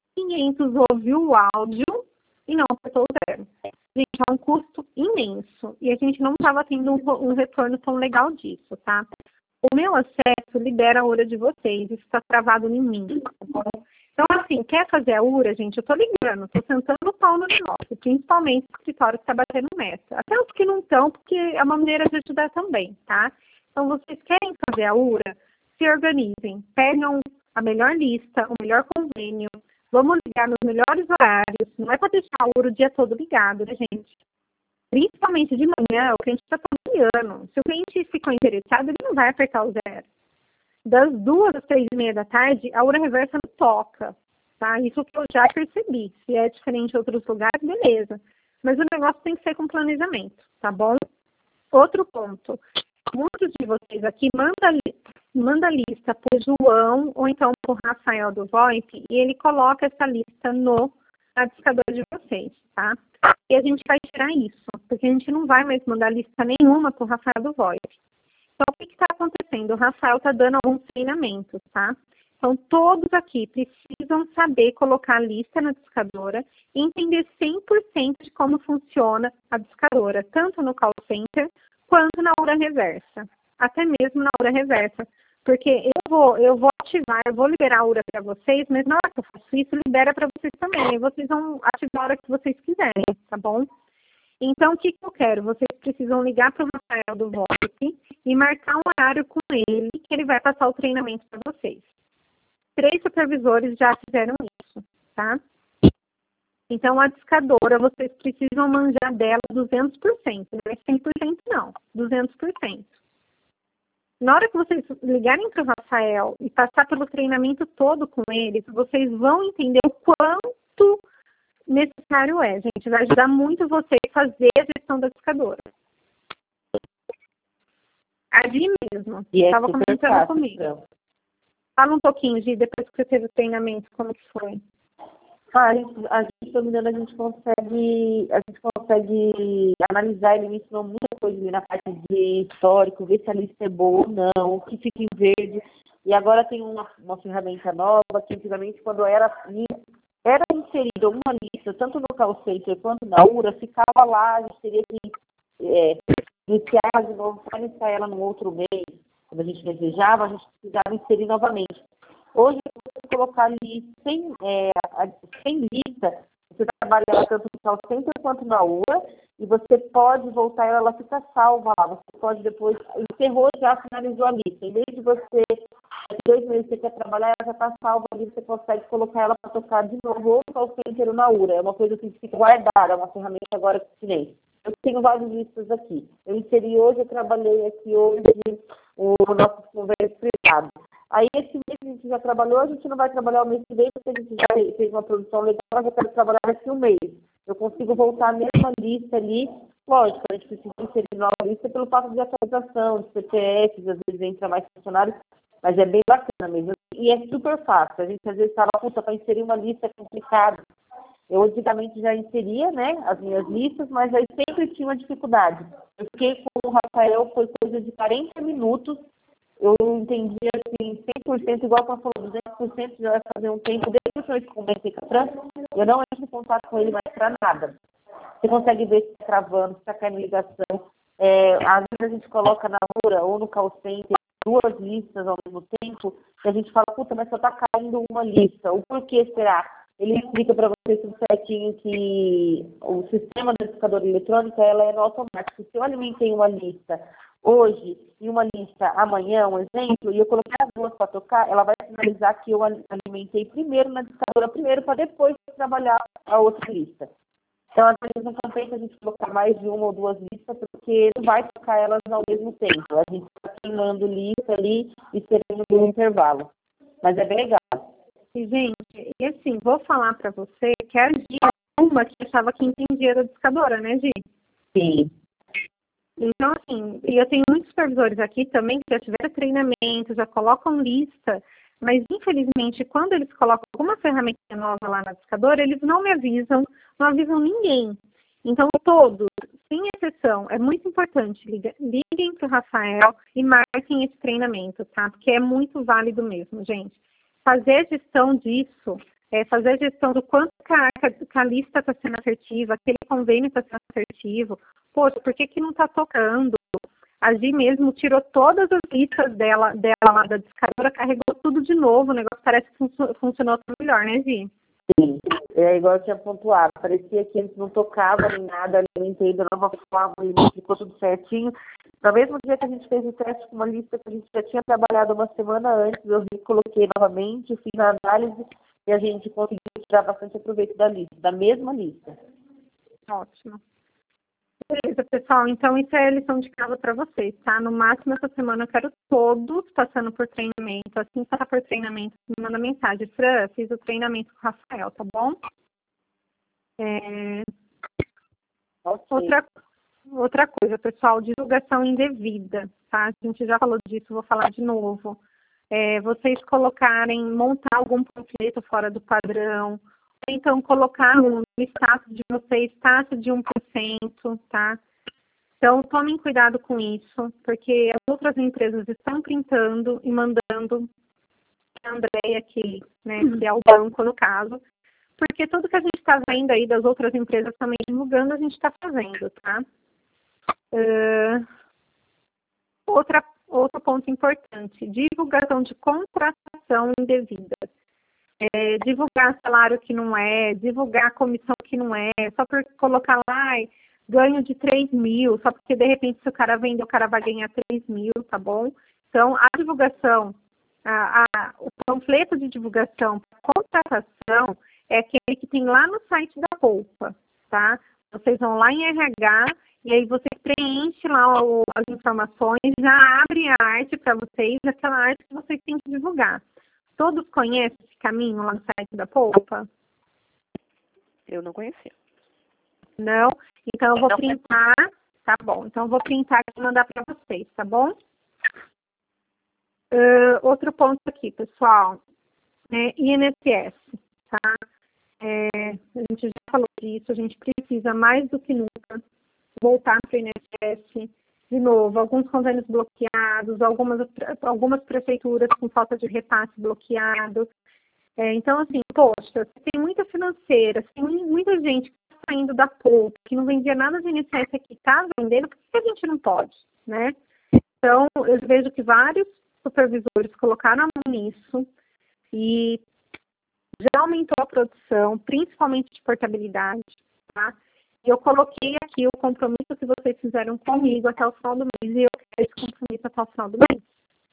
[SPEAKER 4] 500 ouviu o áudio e não apertou o 0. Gente, é um custo imenso. E a gente não estava tendo um retorno tão legal disso, tá? O meu acesso libera a URA de vocês. Isso está travado em mim, tá bom? Então, assim, quer fazer a URA, gente? Eu tô ligando, tô sentando o pau no negócio, principalmente o escritório que está batendo meta. Até os que não estão, porque é uma maneira de ajudar também, tá? Então, vocês querem fazer a URA? Se organizem, pegam a melhor lista, o melhor convênio, vamos ligar nos melhores horários. Não é para deixar a URA o dia todo ligado, né, gente? Principalmente de manhã, o cliente está trabalhando. Se o cliente ficou interessado, ele não vai apertar o 0. Das 2 às 3:30 da tarde, a URA reversa não toca, tá? Isso que eu já percebi. Se é diferente em outros lugares, beleza. Mas o negócio tem que ser com planejamento, tá bom? Outro ponto. Muitos de vocês aqui manda a lista para o João ou então para o Rafael do VoIP e ele coloca essa lista no discador de vocês, tá? E a gente vai tirar isso, porque a gente não vai mais mandar lista nenhuma para o Rafael do VoIP. Então, o que está acontecendo? O Rafael está dando alguns treinamentos, tá? Então, todos aqui precisam saber colocar a lista na discadora e entender 100% de como funciona a discadora, tanto no call center quanto na URA reversa. Até mesmo na URA reversa. Porque eu vou ativar, eu vou liberar a URA para vocês, mas na hora que eu faço isso, libera para vocês também. E vocês vão ativar a hora que vocês quiserem, tá bom? Então, o que eu quero? Vocês precisam ligar para o Rafael do VoIP e marcar um horário com ele, que ele vai passar o treinamento para vocês. 3 supervisores já fizeram isso, tá? Então, a discadora, vocês precisam manjar dela 200%. Não é 100% não, 200%. Na hora que vocês ligarem para o Rafael e passar pelo treinamento todo com ele, vocês vão entender o quanto necessário é, gente. Vai ajudar muito você a fazer a gestão da discadora. A Gi mesmo, estava comentando comigo. Então. Fala um pouquinho, Gi, depois que você teve o treinamento, como que foi?
[SPEAKER 5] A gente, se eu não me engano, a gente consegue analisar, ele me ensinou muita coisa ali na parte de histórico, ver se a lista é boa ou não, o que fica em verde. E agora tem uma ferramenta nova, que antigamente, quando era inserida uma lista, tanto no call center quanto na URA, ficava lá, a gente teria que iniciar de novo, para iniciar ela no outro mês. Quando a gente desejava, a gente precisava inserir novamente. Hoje, você colocar ali sem lista, você trabalha ela tanto no call center quanto na URA, e você pode voltar ela fica salva lá. Você pode depois, encerrou, já finalizou a lista. Em vez de você, daqui 2 meses você quer trabalhar, ela já está salva ali, você consegue colocar ela para tocar de novo, ou no call center ou na URA. É uma coisa que fica guardada, é uma ferramenta agora que tirei. Eu tenho várias listas aqui. Eu inseri hoje, eu trabalhei aqui hoje o nosso conversa privado. Aí esse mês a gente já trabalhou, a gente não vai trabalhar o mês que vem, porque a gente já fez uma produção legal, mas eu quero trabalhar daqui um mês. Eu consigo voltar a mesma lista ali, lógico, a gente precisa inserir nova lista pelo fato de atualização, de CPFs, às vezes entra mais funcionários, mas é bem bacana mesmo. E é super fácil, a gente às vezes fala, puta, para inserir uma lista é complicado. Eu antigamente já inseria, né, as minhas listas, mas aí sempre tinha uma dificuldade. Eu fiquei com o Rafael, foi coisa de 40 minutos, eu entendi assim, 100%, igual ela falou, 200% já vai fazer um tempo, desde que eu comecei com a Fran, eu não entro em contato com ele mais para nada. Você consegue ver se está travando, se está caindo ligação. Às vezes a gente coloca na URA ou no call center 2 listas ao mesmo tempo, e a gente fala, puta, mas só está caindo uma lista. O porquê será? Ele explica para vocês tudo certinho que o sistema da discadora eletrônica ela é no automático. Se eu alimentei uma lista hoje e uma lista amanhã, um exemplo, e eu coloquei as 2 para tocar, ela vai sinalizar que eu alimentei primeiro na discadora para depois trabalhar a outra lista. Então, às vezes, não compensa a gente colocar mais de 1 ou 2 listas, porque não vai tocar elas ao mesmo tempo. A gente está queimando lista ali e esperando um intervalo. Mas é bem legal.
[SPEAKER 4] E, gente, e assim, vou falar para você que a Gi é uma que achava que entendia da discadora, né, Gi?
[SPEAKER 5] Sim.
[SPEAKER 4] Então, assim, e eu tenho muitos supervisores aqui também que já tiveram treinamento, já colocam lista, mas, infelizmente, quando eles colocam alguma ferramenta nova lá na discadora, eles não me avisam, não avisam ninguém. Então, todos, sem exceção, é muito importante, liguem para o Rafael e marquem esse treinamento, tá? Porque é muito válido mesmo, gente. Fazer a gestão disso, fazer a gestão do quanto que a lista está sendo assertiva, aquele convênio está sendo assertivo. Poxa, por que não está tocando? A Gi mesmo tirou todas as listas dela lá da discadora, carregou tudo de novo, o negócio parece que funcionou melhor, né, Gi?
[SPEAKER 5] Sim, é igual eu tinha pontuado, parecia que antes não tocava nem nada, alimentei da nova forma, ele me explicou tudo certinho. No mesmo dia que a gente fez o teste com uma lista que a gente já tinha trabalhado uma semana antes, eu coloquei novamente, fiz a análise e a gente conseguiu tirar bastante proveito da lista, da mesma lista.
[SPEAKER 4] Ótimo. Beleza, pessoal. Então, isso é a lição de casa para vocês, tá? No máximo, essa semana eu quero todos passando por treinamento. Assim que passar por treinamento, me manda mensagem. Fran, fiz o treinamento com o Rafael, tá bom?
[SPEAKER 5] Okay.
[SPEAKER 4] Outra coisa, pessoal, divulgação indevida, tá? A gente já falou disso, vou falar de novo. Vocês montar algum panfleto fora do padrão, então colocar no status de vocês taxa de 1%, tá? Então, tomem cuidado com isso, porque as outras empresas estão printando e mandando a Andréia aqui, né, que é o banco no caso, porque tudo que a gente está vendo aí das outras empresas também divulgando, a gente está fazendo, tá? Outro ponto importante, divulgação de contratação indevida. Divulgar salário que não é, divulgar comissão que não é, só por colocar lá ganho de 3 mil, só porque de repente se o cara vender, o cara vai ganhar 3 mil, tá bom? Então, a divulgação, o panfleto de divulgação para contratação, é aquele que tem lá no site da Poupa, tá? Vocês vão lá em RH e aí vocês preenchem lá as informações, já abre a arte para vocês, aquela arte que vocês têm que divulgar. Todos conhecem esse caminho lá no site da Poupa?
[SPEAKER 2] Eu não conhecia.
[SPEAKER 4] Não? Então eu vou printar, tá bom. Então eu vou printar e mandar para vocês, tá bom? Outro ponto aqui, pessoal, INSS, tá? A gente já falou disso, a gente precisa mais do que nunca voltar para o INSS de novo. Alguns convênios bloqueados, algumas prefeituras com falta de repasse bloqueados. Então, assim, poxa, tem muita financeira, tem muita gente que está saindo da Poupa, que não vendia nada de INSS aqui, está vendendo, por que a gente não pode, né? Então, eu vejo que vários supervisores colocaram a mão nisso e já aumentou a produção, principalmente de portabilidade, tá? E eu coloquei aqui o compromisso que vocês fizeram comigo até o final do mês, e eu quero esse compromisso até o final do mês.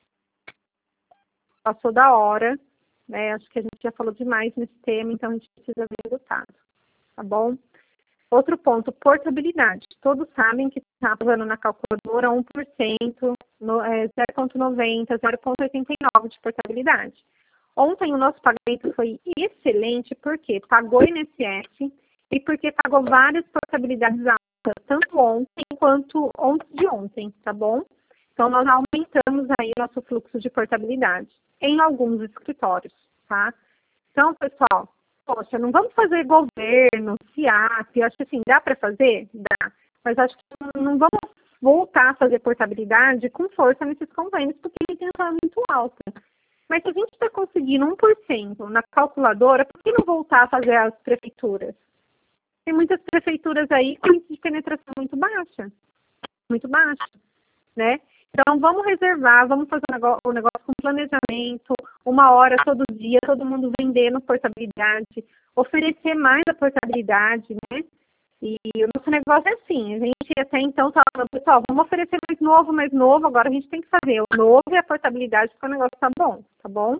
[SPEAKER 4] Passou da hora, né? Acho que a gente já falou demais nesse tema, então a gente precisa ver o resultado, tá bom? Outro ponto, portabilidade. Todos sabem que está usando na calculadora 1%, 0,90, 0,89 de portabilidade. Ontem o nosso pagamento foi excelente, porque pagou INSS e porque pagou várias portabilidades altas, tanto ontem quanto antes de ontem, tá bom? Então, nós aumentamos aí o nosso fluxo de portabilidade em alguns escritórios, tá? Então, pessoal, poxa, não vamos fazer governo, CIAP, eu acho que assim, dá para fazer? Dá. Mas acho que não vamos voltar a fazer portabilidade com força nesses convênios, porque a intenção é muito alta. Mas se a gente está conseguindo 1% na calculadora, por que não voltar a fazer as prefeituras? Tem muitas prefeituras aí com índice de penetração muito baixa, né? Então, vamos reservar, vamos fazer o negócio com planejamento, 1 hora todo dia, todo mundo vendendo portabilidade, oferecer mais a portabilidade, né? E o nosso negócio é assim, a gente até então estava, pessoal, vamos oferecer mais novo, agora a gente tem que fazer o novo e a portabilidade, porque o negócio tá bom, tá bom?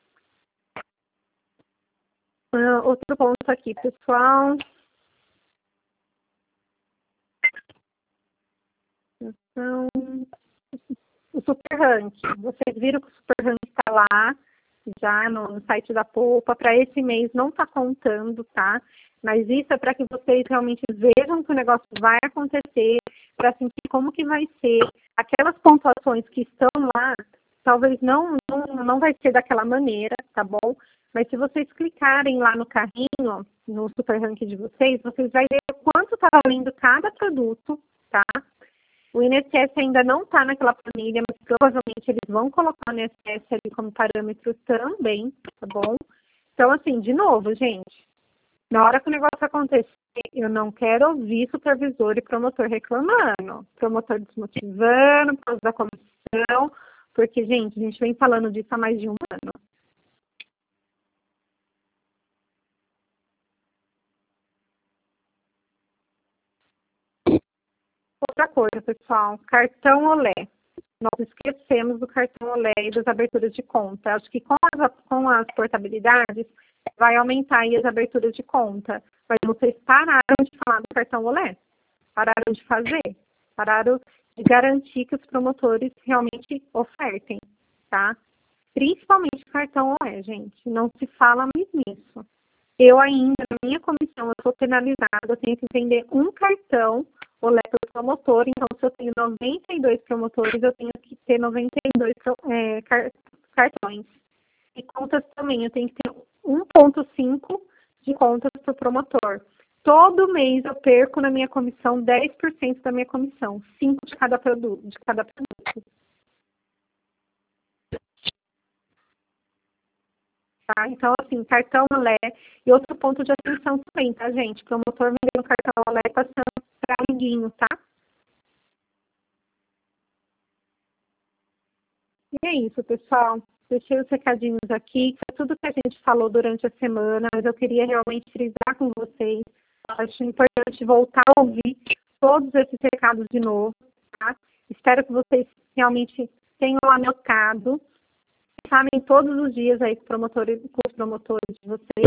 [SPEAKER 4] Outro ponto aqui, pessoal. Então, o Super Rank. Vocês viram que o Super Rank está lá, já no site da Poupa. Para esse mês não está contando, tá? Mas isso é para que vocês realmente vejam que o negócio vai acontecer, para sentir como que vai ser. Aquelas pontuações que estão lá, talvez não vai ser daquela maneira, tá bom? Mas se vocês clicarem lá no carrinho, no Super Rank de vocês vão ver quanto está valendo cada produto, tá? O INSS ainda não está naquela planilha, mas provavelmente eles vão colocar o INSS ali como parâmetro também, tá bom? Então, assim, de novo, gente, na hora que o negócio acontecer, eu não quero ouvir supervisor e promotor reclamando, promotor desmotivando, por causa da comissão, porque, gente, a gente vem falando disso há mais de 1 ano. Outra coisa, pessoal, cartão Olé. Nós esquecemos do cartão Olé e das aberturas de conta. Acho que com as portabilidades vai aumentar aí as aberturas de conta. Mas vocês pararam de falar do cartão Olé. Pararam de fazer. Pararam de garantir que os promotores realmente ofertem, tá? Principalmente o cartão Olé, gente. Não se fala mais nisso. Eu ainda, na minha comissão, eu sou penalizada, eu tenho que vender um cartão Olé por promotor, então se eu tenho 92 promotores, eu tenho que ter 92 cartões. E contas também, eu tenho que ter 1,5 de contas por promotor. Todo mês eu perco na minha comissão 10% da minha comissão, 5 de cada produto. Tá? Então, assim, cartão Olé. E outro ponto de atenção também, tá, gente? Promotor vendendo cartão Olé passando para amiguinho, tá? E é isso, pessoal. Deixei os recadinhos aqui. Foi tudo que a gente falou durante a semana, mas eu queria realmente frisar com vocês. Acho importante voltar a ouvir todos esses recados de novo, tá? Espero que vocês realmente tenham anotado. Sabem todos os dias aí com os promotores de vocês,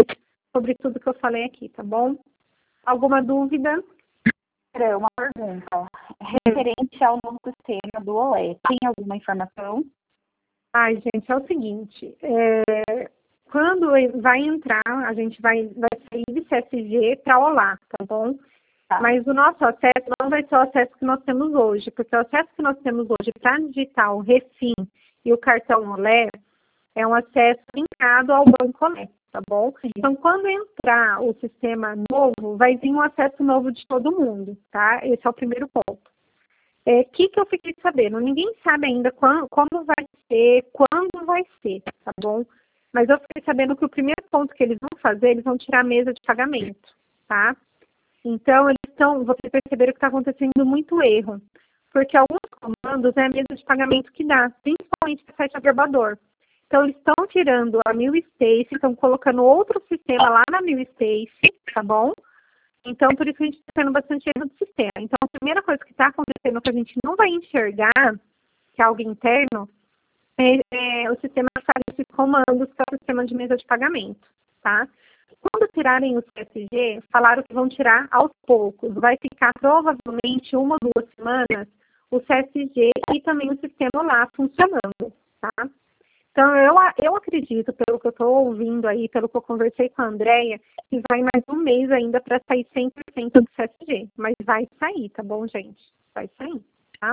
[SPEAKER 4] sobre tudo que eu falei aqui, tá bom? Alguma dúvida?
[SPEAKER 3] Uma pergunta. Referente ao novo sistema do OLE, tem alguma informação?
[SPEAKER 4] Ai, gente, é o seguinte, quando vai entrar, a gente vai sair de CSG para OLA, tá bom?
[SPEAKER 3] Tá.
[SPEAKER 4] Mas o nosso acesso não vai ser o acesso que nós temos hoje, porque o acesso que nós temos hoje para digitar o Refin e o cartão OLE é um acesso linkado ao Banco OLE, tá bom?
[SPEAKER 3] Sim.
[SPEAKER 4] Então, quando entrar o sistema novo, vai vir um acesso novo de todo mundo, tá? Esse é o primeiro ponto. Que eu fiquei sabendo? Ninguém sabe ainda como vai ser, quando vai ser, tá bom? Mas eu fiquei sabendo que o primeiro ponto que eles vão fazer, eles vão tirar a mesa de pagamento, tá? Então, vocês perceberam que está acontecendo muito erro, porque alguns comandos é a mesa de pagamento que dá, principalmente para site agregador. Então, eles estão tirando a MillSpace, estão colocando outro sistema lá na MillSpace, tá bom? Então, por isso que a gente está tendo bastante erro do sistema. Então, a primeira coisa que está acontecendo que a gente não vai enxergar, que é algo interno, é o sistema que faz esses comandos, que é o sistema de mesa de pagamento, tá? Quando tirarem o CSG, falaram que vão tirar aos poucos. Vai ficar provavelmente 1 ou 2 semanas o CSG e também o sistema lá funcionando, tá? Então, eu acredito, pelo que eu estou ouvindo aí, pelo que eu conversei com a Andrea, que vai mais um mês ainda para sair 100% do CSG. Mas vai sair, tá bom, gente? Vai sair, tá?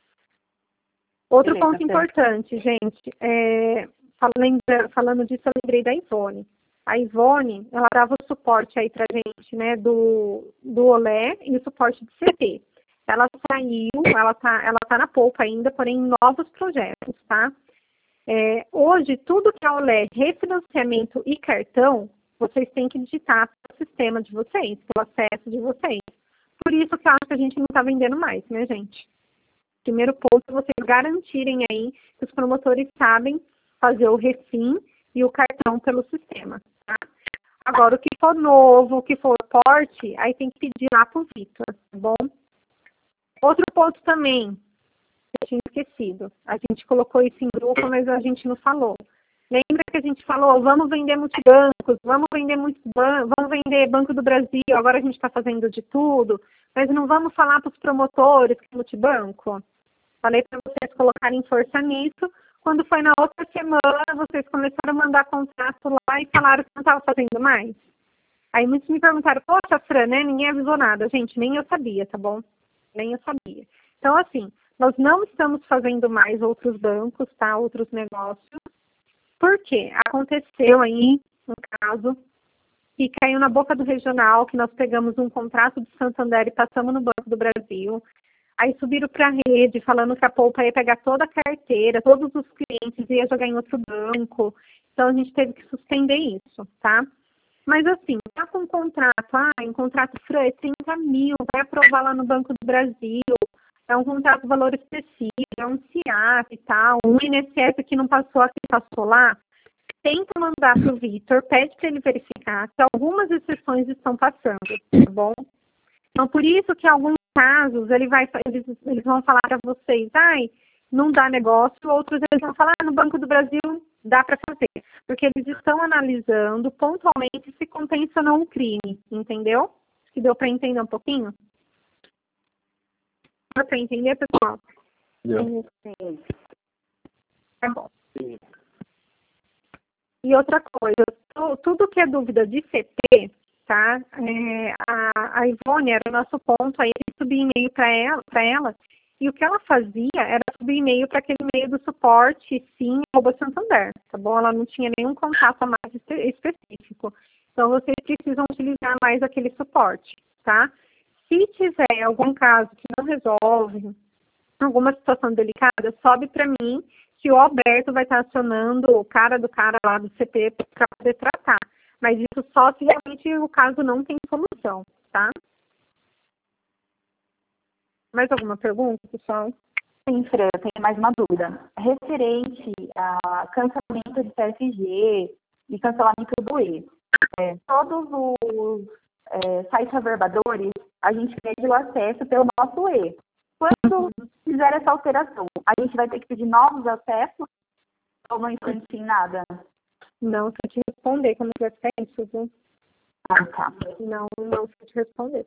[SPEAKER 4] Outro ponto importante, gente, falando disso, eu lembrei da Ivone. A Ivone, ela dava o suporte aí pra gente, né, do OLE e o suporte de CT. Ela saiu, ela tá na polpa ainda, porém em novos projetos, tá? Hoje, tudo que é OLE, refinanciamento e cartão, vocês têm que digitar pelo sistema de vocês, pelo acesso de vocês. Por isso que eu acho que a gente não está vendendo mais, né, gente? Primeiro ponto é vocês garantirem aí que os promotores sabem fazer o Refin e o cartão pelo sistema, tá? Agora, o que for novo, o que for porte, aí tem que pedir lá para o Vitor, tá bom? Outro ponto também, eu tinha esquecido. A gente colocou isso em grupo, mas a gente não falou. Lembra que a gente falou, vamos vender multibancos, vamos vender Banco do Brasil, agora a gente está fazendo de tudo, mas não vamos falar para os promotores que é multibanco? Falei para vocês colocarem força nisso. Quando foi na outra semana, vocês começaram a mandar contrato lá e falaram que não estava fazendo mais. Aí muitos me perguntaram, poxa, Fran, né? Ninguém avisou nada. Gente, nem eu sabia, tá bom? Nem eu sabia. Então, assim, nós não estamos fazendo mais outros bancos, tá? Outros negócios. Por quê? Aconteceu aí um caso que caiu na boca do regional, que nós pegamos um contrato de Santander e passamos no Banco do Brasil. Aí subiram para a rede, falando que a Poupa ia pegar toda a carteira, todos os clientes, ia jogar em outro banco. Então, a gente teve que suspender isso, tá? Mas, assim, tá com um contrato, um contrato Fran é 30 mil, vai aprovar lá no Banco do Brasil, é um contrato de valor específico, é um CIAP e tal, um INSS que não passou aqui, passou lá. Tenta mandar para o Vitor, pede para ele verificar se algumas exceções estão passando, tá bom? Então, por isso que alguns casos eles vão falar para vocês, não dá negócio, outros eles vão falar, no Banco do Brasil dá para fazer. Porque eles estão analisando pontualmente se compensa ou não o crime, entendeu? Que deu para entender um pouquinho? Deu para entender, pessoal?
[SPEAKER 3] Sim.
[SPEAKER 4] Tá bom. Sim. E outra coisa, tudo que é dúvida de CT, tá? A Ivone era o nosso ponto, aí eu subi e-mail para ela, e o que ela fazia era subir e-mail para aquele e-mail do suporte, sim, @Santander, tá bom? Ela não tinha nenhum contato a mais específico. Então, vocês precisam utilizar mais aquele suporte, tá? Se tiver algum caso que não resolve, alguma situação delicada, sobe para mim, que o Alberto vai estar acionando o cara lá do CP para poder tratar. Mas isso só se realmente o caso não tem solução, tá? Mais alguma pergunta, pessoal?
[SPEAKER 3] Sim, Fran, eu tenho mais uma dúvida. Referente a cancelamento de CSG e cancelamento do E. Todos os sites averbadores, a gente pede o acesso pelo nosso E. Quando fizer essa alteração, a gente vai ter que pedir novos acessos ou não influencia em nada?
[SPEAKER 4] Não, se eu te responder como vai ficar isso, viu?
[SPEAKER 3] Ah, tá.
[SPEAKER 4] Não sei te responder.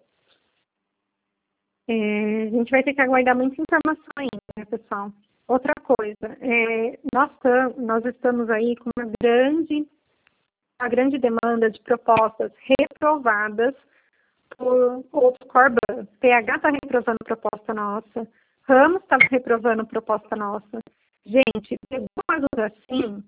[SPEAKER 4] A gente vai ter que aguardar muita informação ainda, né, pessoal? Outra coisa, nós estamos aí com uma grande demanda de propostas reprovadas por outro Corban. PH está reprovando proposta nossa, Ramos está reprovando proposta nossa. Gente, pegou casos assim,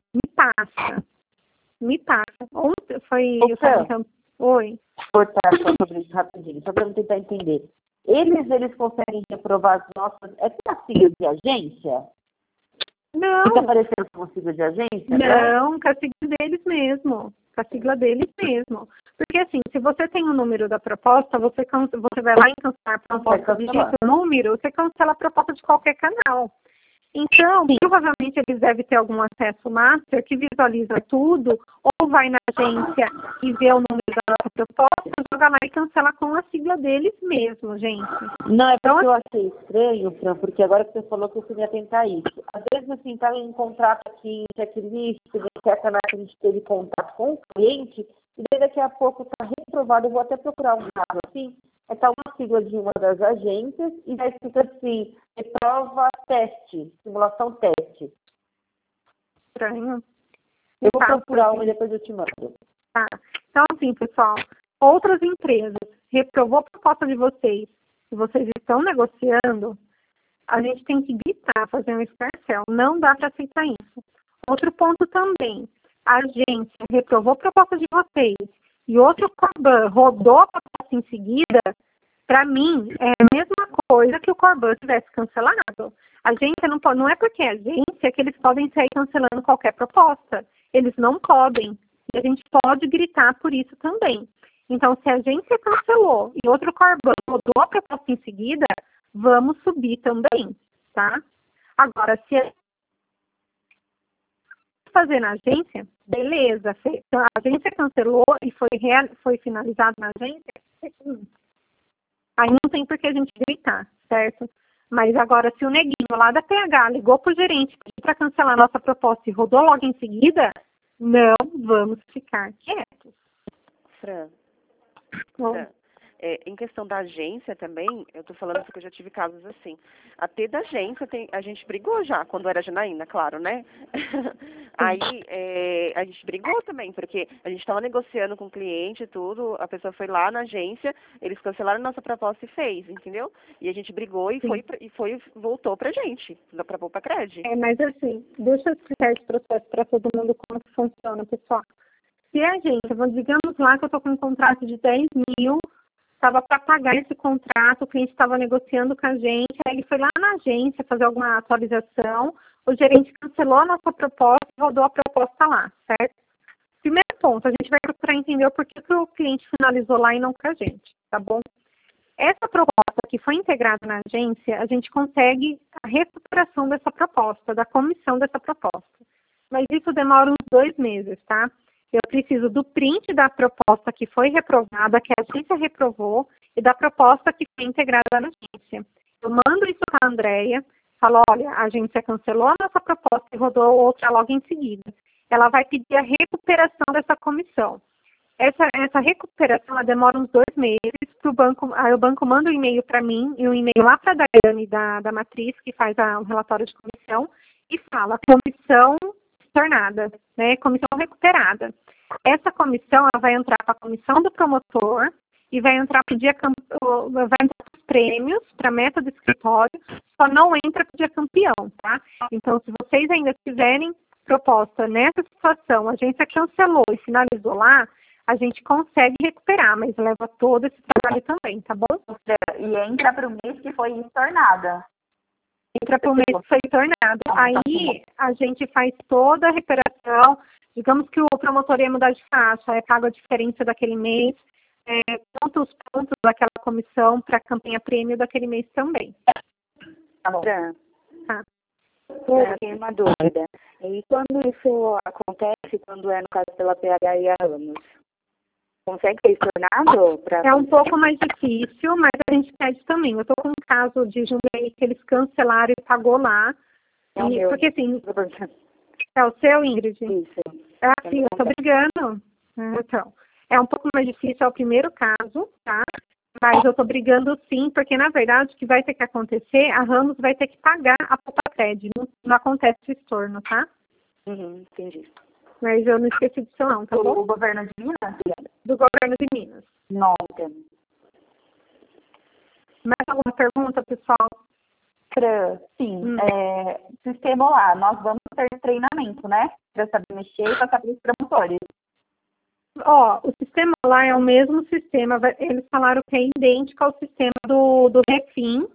[SPEAKER 4] me passa. Ontem foi... Oi.
[SPEAKER 5] Vou cortar só sobre isso rapidinho, só para eu tentar entender. Eles conseguem reprovar as nossas... É tudo sigla de agência?
[SPEAKER 4] Não.
[SPEAKER 5] Fica aparecendo como sigla de agência?
[SPEAKER 4] Não, com a sigla deles mesmo. Com a sigla deles mesmo. Porque assim, se você tem o número da proposta, você vai lá em cancelar a proposta, digita o número, você cancela a proposta de qualquer canal. Então, provavelmente eles devem ter algum acesso master que visualiza tudo, ou vai na agência e vê o número da nossa proposta, joga lá e cancela com a sigla deles mesmo, gente.
[SPEAKER 5] Não, é porque eu achei estranho, Fran, porque agora que você falou que eu queria tentar isso. Às vezes, assim, tá em contrato aqui, checklist, certa na que a gente teve contato com o cliente, e daí daqui a pouco tá reprovado, eu vou até procurar um caso assim, tá uma sigla de uma das agências e vai escrito assim, reprova teste, simulação teste.
[SPEAKER 4] Estranho.
[SPEAKER 5] Eu vou procurar uma e depois eu te mando.
[SPEAKER 4] Tá. Então, assim, pessoal, outras empresas reprovou a proposta de vocês, se vocês estão negociando, a gente tem que gritar, fazer um escarcéu. Não dá para aceitar isso. Outro ponto também, a agência reprovou a proposta de vocês e outro Corban rodou a proposta em seguida, para mim, é a mesma coisa que o Corban tivesse cancelado. A agência não é porque é agência que eles podem sair cancelando qualquer proposta. Eles não podem. E a gente pode gritar por isso também. Então, se a agência cancelou e outro Corban rodou a proposta em seguida, vamos subir também, tá? Agora, se fazer na agência, beleza. A agência cancelou e foi finalizado na agência, aí não tem por que a gente gritar, certo? Mas agora, se o neguinho lá da PH ligou pro gerente para cancelar a nossa proposta e rodou logo em seguida, não vamos ficar quietos.
[SPEAKER 2] Fran, em questão da agência também, eu tô falando porque eu já tive casos assim. Até da agência, a gente brigou já, quando era Janaína, claro, né? Aí, a gente brigou também, porque a gente estava negociando com o cliente e tudo, a pessoa foi lá na agência, eles cancelaram a nossa proposta e fez, entendeu? E a gente brigou e voltou pra gente, pra pôr pra crédito.
[SPEAKER 4] Mas assim, deixa eu explicar esse processo para todo mundo como que funciona, pessoal. Se a agência, digamos lá que eu tô com um contrato de 10 mil, estava para pagar esse contrato, o cliente estava negociando com a gente, aí ele foi lá na agência fazer alguma atualização, o gerente cancelou a nossa proposta e rodou a proposta lá, certo? Primeiro ponto, a gente vai procurar entender o porquê que o cliente finalizou lá e não com a gente, tá bom? Essa proposta que foi integrada na agência, a gente consegue a recuperação dessa proposta, da comissão dessa proposta. Mas isso demora uns 2 meses, tá? Eu preciso do print da proposta que foi reprovada, que a agência reprovou, e da proposta que foi integrada na agência. Eu mando isso para a Andréia, falo, olha, a agência cancelou a nossa proposta e rodou outra logo em seguida. Ela vai pedir a recuperação dessa comissão. Essa recuperação ela demora uns 2 meses para o banco. Aí o banco manda um e-mail para mim e um e-mail lá para a Daiane da Matriz, que faz um relatório de comissão, e fala comissão tornada, né? Comissão recuperada. Essa comissão ela vai entrar para a comissão do promotor e vai entrar para os prêmios, para a meta do escritório, só não entra para o dia campeão, tá? Então, se vocês ainda tiverem proposta nessa situação, a agência cancelou e finalizou lá, a gente consegue recuperar, mas leva todo esse trabalho também, tá bom?
[SPEAKER 3] E entra para o mês que foi estornada.
[SPEAKER 4] Entra para o mês que foi tornado. Aí a gente faz toda a recuperação. Digamos que o promotor ia mudar de faixa, paga a diferença daquele mês, conta os pontos daquela comissão para a campanha prêmio daquele mês também.
[SPEAKER 3] Tá bom.
[SPEAKER 4] Tá.
[SPEAKER 6] Eu tenho uma dúvida. E quando isso acontece, quando é no caso pela PH e a Ramos? Consegue ser estornado?
[SPEAKER 4] É um pouco mais difícil, mas a gente pede também. Eu estou com um caso de Jundiaí que eles cancelaram e pagou lá. Porque assim, é o seu, Ingrid?
[SPEAKER 6] Isso.
[SPEAKER 4] É assim, eu estou brigando. Então, É um pouco mais difícil, é o primeiro caso, tá? Mas eu estou brigando sim, porque na verdade o que vai ter que acontecer, a Ramos vai ter que pagar a Polpacred. Não acontece o estorno, tá?
[SPEAKER 6] Entendi.
[SPEAKER 4] Mas eu não esqueci disso não, tá bom?
[SPEAKER 3] Do governo de Minas?
[SPEAKER 4] Do governo de Minas.
[SPEAKER 3] Não.
[SPEAKER 4] Mais alguma pergunta, pessoal?
[SPEAKER 3] Sim, sistema lá, nós vamos ter treinamento, né? Para saber mexer e passar para os promotores.
[SPEAKER 4] Ó, o sistema lá é o mesmo sistema, eles falaram que é idêntico ao sistema do Refin,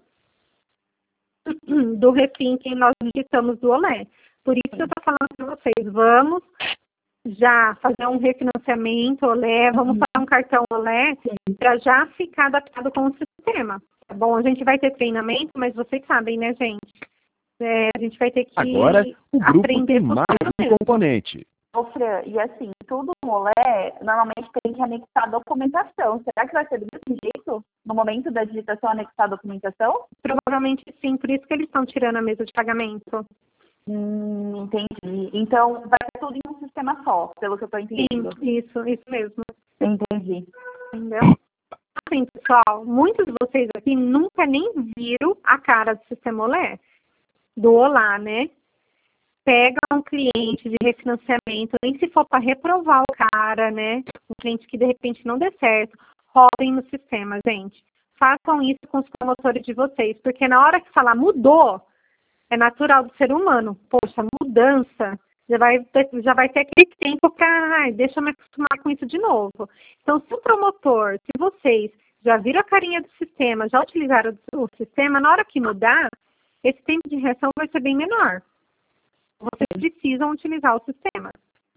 [SPEAKER 4] que nós digitamos do Olé. Por isso que eu estou falando para vocês, vamos já fazer um refinanciamento Olé, vamos fazer um cartão Olé, para já ficar adaptado com o sistema. Tá bom, a gente vai ter treinamento, mas vocês sabem, né, gente? A gente vai ter que
[SPEAKER 1] Agora, o grupo tem mais um componente.
[SPEAKER 3] Fran, e assim, tudo no Olé, normalmente tem que anexar a documentação. Será que vai ser do mesmo jeito? No momento da digitação, anexar a documentação?
[SPEAKER 4] Provavelmente sim, por isso que eles estão tirando a mesa de pagamento.
[SPEAKER 3] Entendi. Então, vai ser tudo em um sistema só, pelo que eu estou entendendo.
[SPEAKER 4] Sim, isso mesmo.
[SPEAKER 3] Entendi.
[SPEAKER 4] Entendeu? Assim, pessoal, muitos de vocês aqui nunca nem viram a cara do sistema Olé, do Olá, né? Pega um cliente de refinanciamento, nem se for para reprovar o cara, né? Um cliente que de repente não dê certo, rodem no sistema, gente. Façam isso com os promotores de vocês, porque na hora que falar mudou, é natural do ser humano. Poxa, mudança, já vai ter aquele tempo para, deixa eu me acostumar com isso de novo. Então, se o promotor, se vocês já viram a carinha do sistema, já utilizaram o sistema, na hora que mudar, esse tempo de reação vai ser bem menor. Vocês precisam utilizar o sistema.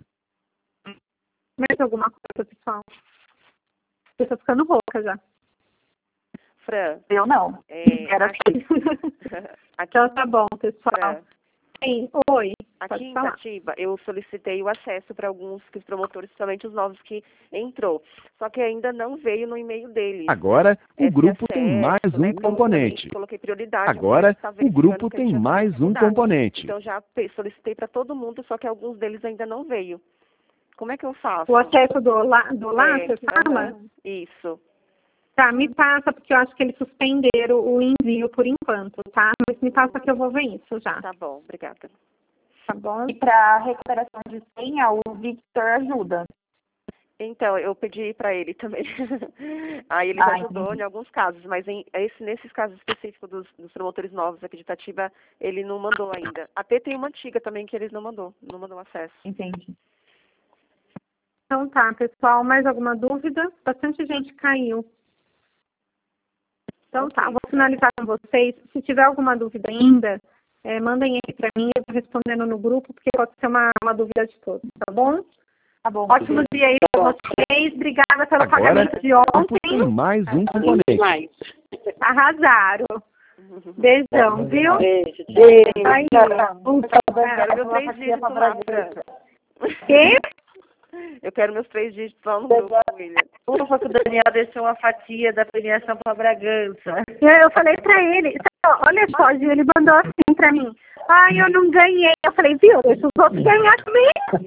[SPEAKER 4] Mais alguma coisa, pessoal? Eu estou ficando rouca já.
[SPEAKER 2] Fran.
[SPEAKER 3] Eu não.
[SPEAKER 2] Era
[SPEAKER 3] aqui.
[SPEAKER 4] Então tá bom, pessoal.
[SPEAKER 2] Fran.
[SPEAKER 4] Sim, oi.
[SPEAKER 2] Aqui em Itatiba, eu solicitei o acesso para alguns promotores, principalmente os novos que entrou. Só que ainda não veio no e-mail deles.
[SPEAKER 1] Agora, o grupo tem mais um componente.
[SPEAKER 2] Coloquei prioridade.
[SPEAKER 1] Agora, o grupo tem mais um componente.
[SPEAKER 2] Então, já solicitei para todo mundo, só que alguns deles ainda não veio. Como é que eu faço?
[SPEAKER 4] O acesso do lá, você fala?
[SPEAKER 2] Isso.
[SPEAKER 4] Tá, me passa, porque eu acho que eles suspenderam o envio por enquanto, tá? Mas me passa que eu vou ver isso já.
[SPEAKER 2] Tá bom, obrigada.
[SPEAKER 4] Tá bom?
[SPEAKER 3] E para recuperação de senha, o Victor ajuda.
[SPEAKER 2] Então, eu pedi para ele também. Aí ele ajudou em alguns casos, mas nesses casos específicos dos promotores novos aqui de Itatiba, ele não mandou ainda. Até tem uma antiga também que eles não mandou acesso.
[SPEAKER 3] Entendi.
[SPEAKER 4] Então tá, pessoal, mais alguma dúvida? Bastante gente caiu. Então tá, vou finalizar com vocês. Se tiver alguma dúvida ainda, mandem aí para mim, eu vou respondendo no grupo, porque pode ser uma dúvida de todos, tá bom?
[SPEAKER 3] Tá bom.
[SPEAKER 4] Ótimo dia aí para vocês. Obrigada pelo pagamento de ontem.
[SPEAKER 1] Tem mais um componente.
[SPEAKER 4] Arrasaram. Beijão, viu?
[SPEAKER 3] Beijo.
[SPEAKER 4] Aí.
[SPEAKER 2] Quero meus 3 dígitos lá, Fran.
[SPEAKER 4] Quê?
[SPEAKER 2] Eu quero meus 3 dígitos lá no grupo, William.
[SPEAKER 5] Ufa, que o Daniel deixou uma fatia da premiação para Bragança.
[SPEAKER 4] Eu falei pra ele, olha só, Gil, ele mandou assim pra mim. Ai, eu não ganhei. Eu falei, viu, deixa os outros ganhar também.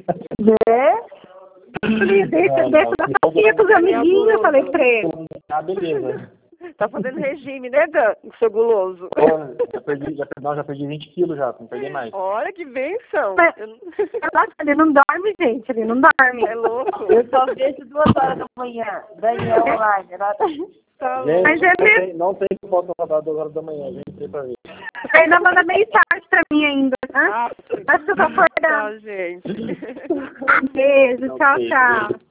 [SPEAKER 4] Eu falei, deixa da fatia pros amiguinhos, eu falei pra ele.
[SPEAKER 7] Ah, beleza.
[SPEAKER 2] Tá fazendo regime, né, Dan? Seu guloso.
[SPEAKER 7] Já perdi 20 quilos já, não perdi mais.
[SPEAKER 2] Olha que benção.
[SPEAKER 4] Ele não dorme, gente, ele não dorme.
[SPEAKER 2] É louco.
[SPEAKER 5] Eu só vejo 2 horas da manhã. Daniel online.
[SPEAKER 7] Gente,
[SPEAKER 4] mas mesmo...
[SPEAKER 7] não tem que posso rodar 2 horas da manhã, gente, sei pra ver.
[SPEAKER 4] Você ainda manda mensagem pra mim ainda, tá? Acho que eu tô acordando.
[SPEAKER 2] Tchau, gente.
[SPEAKER 4] Beijo, tchau, tchau.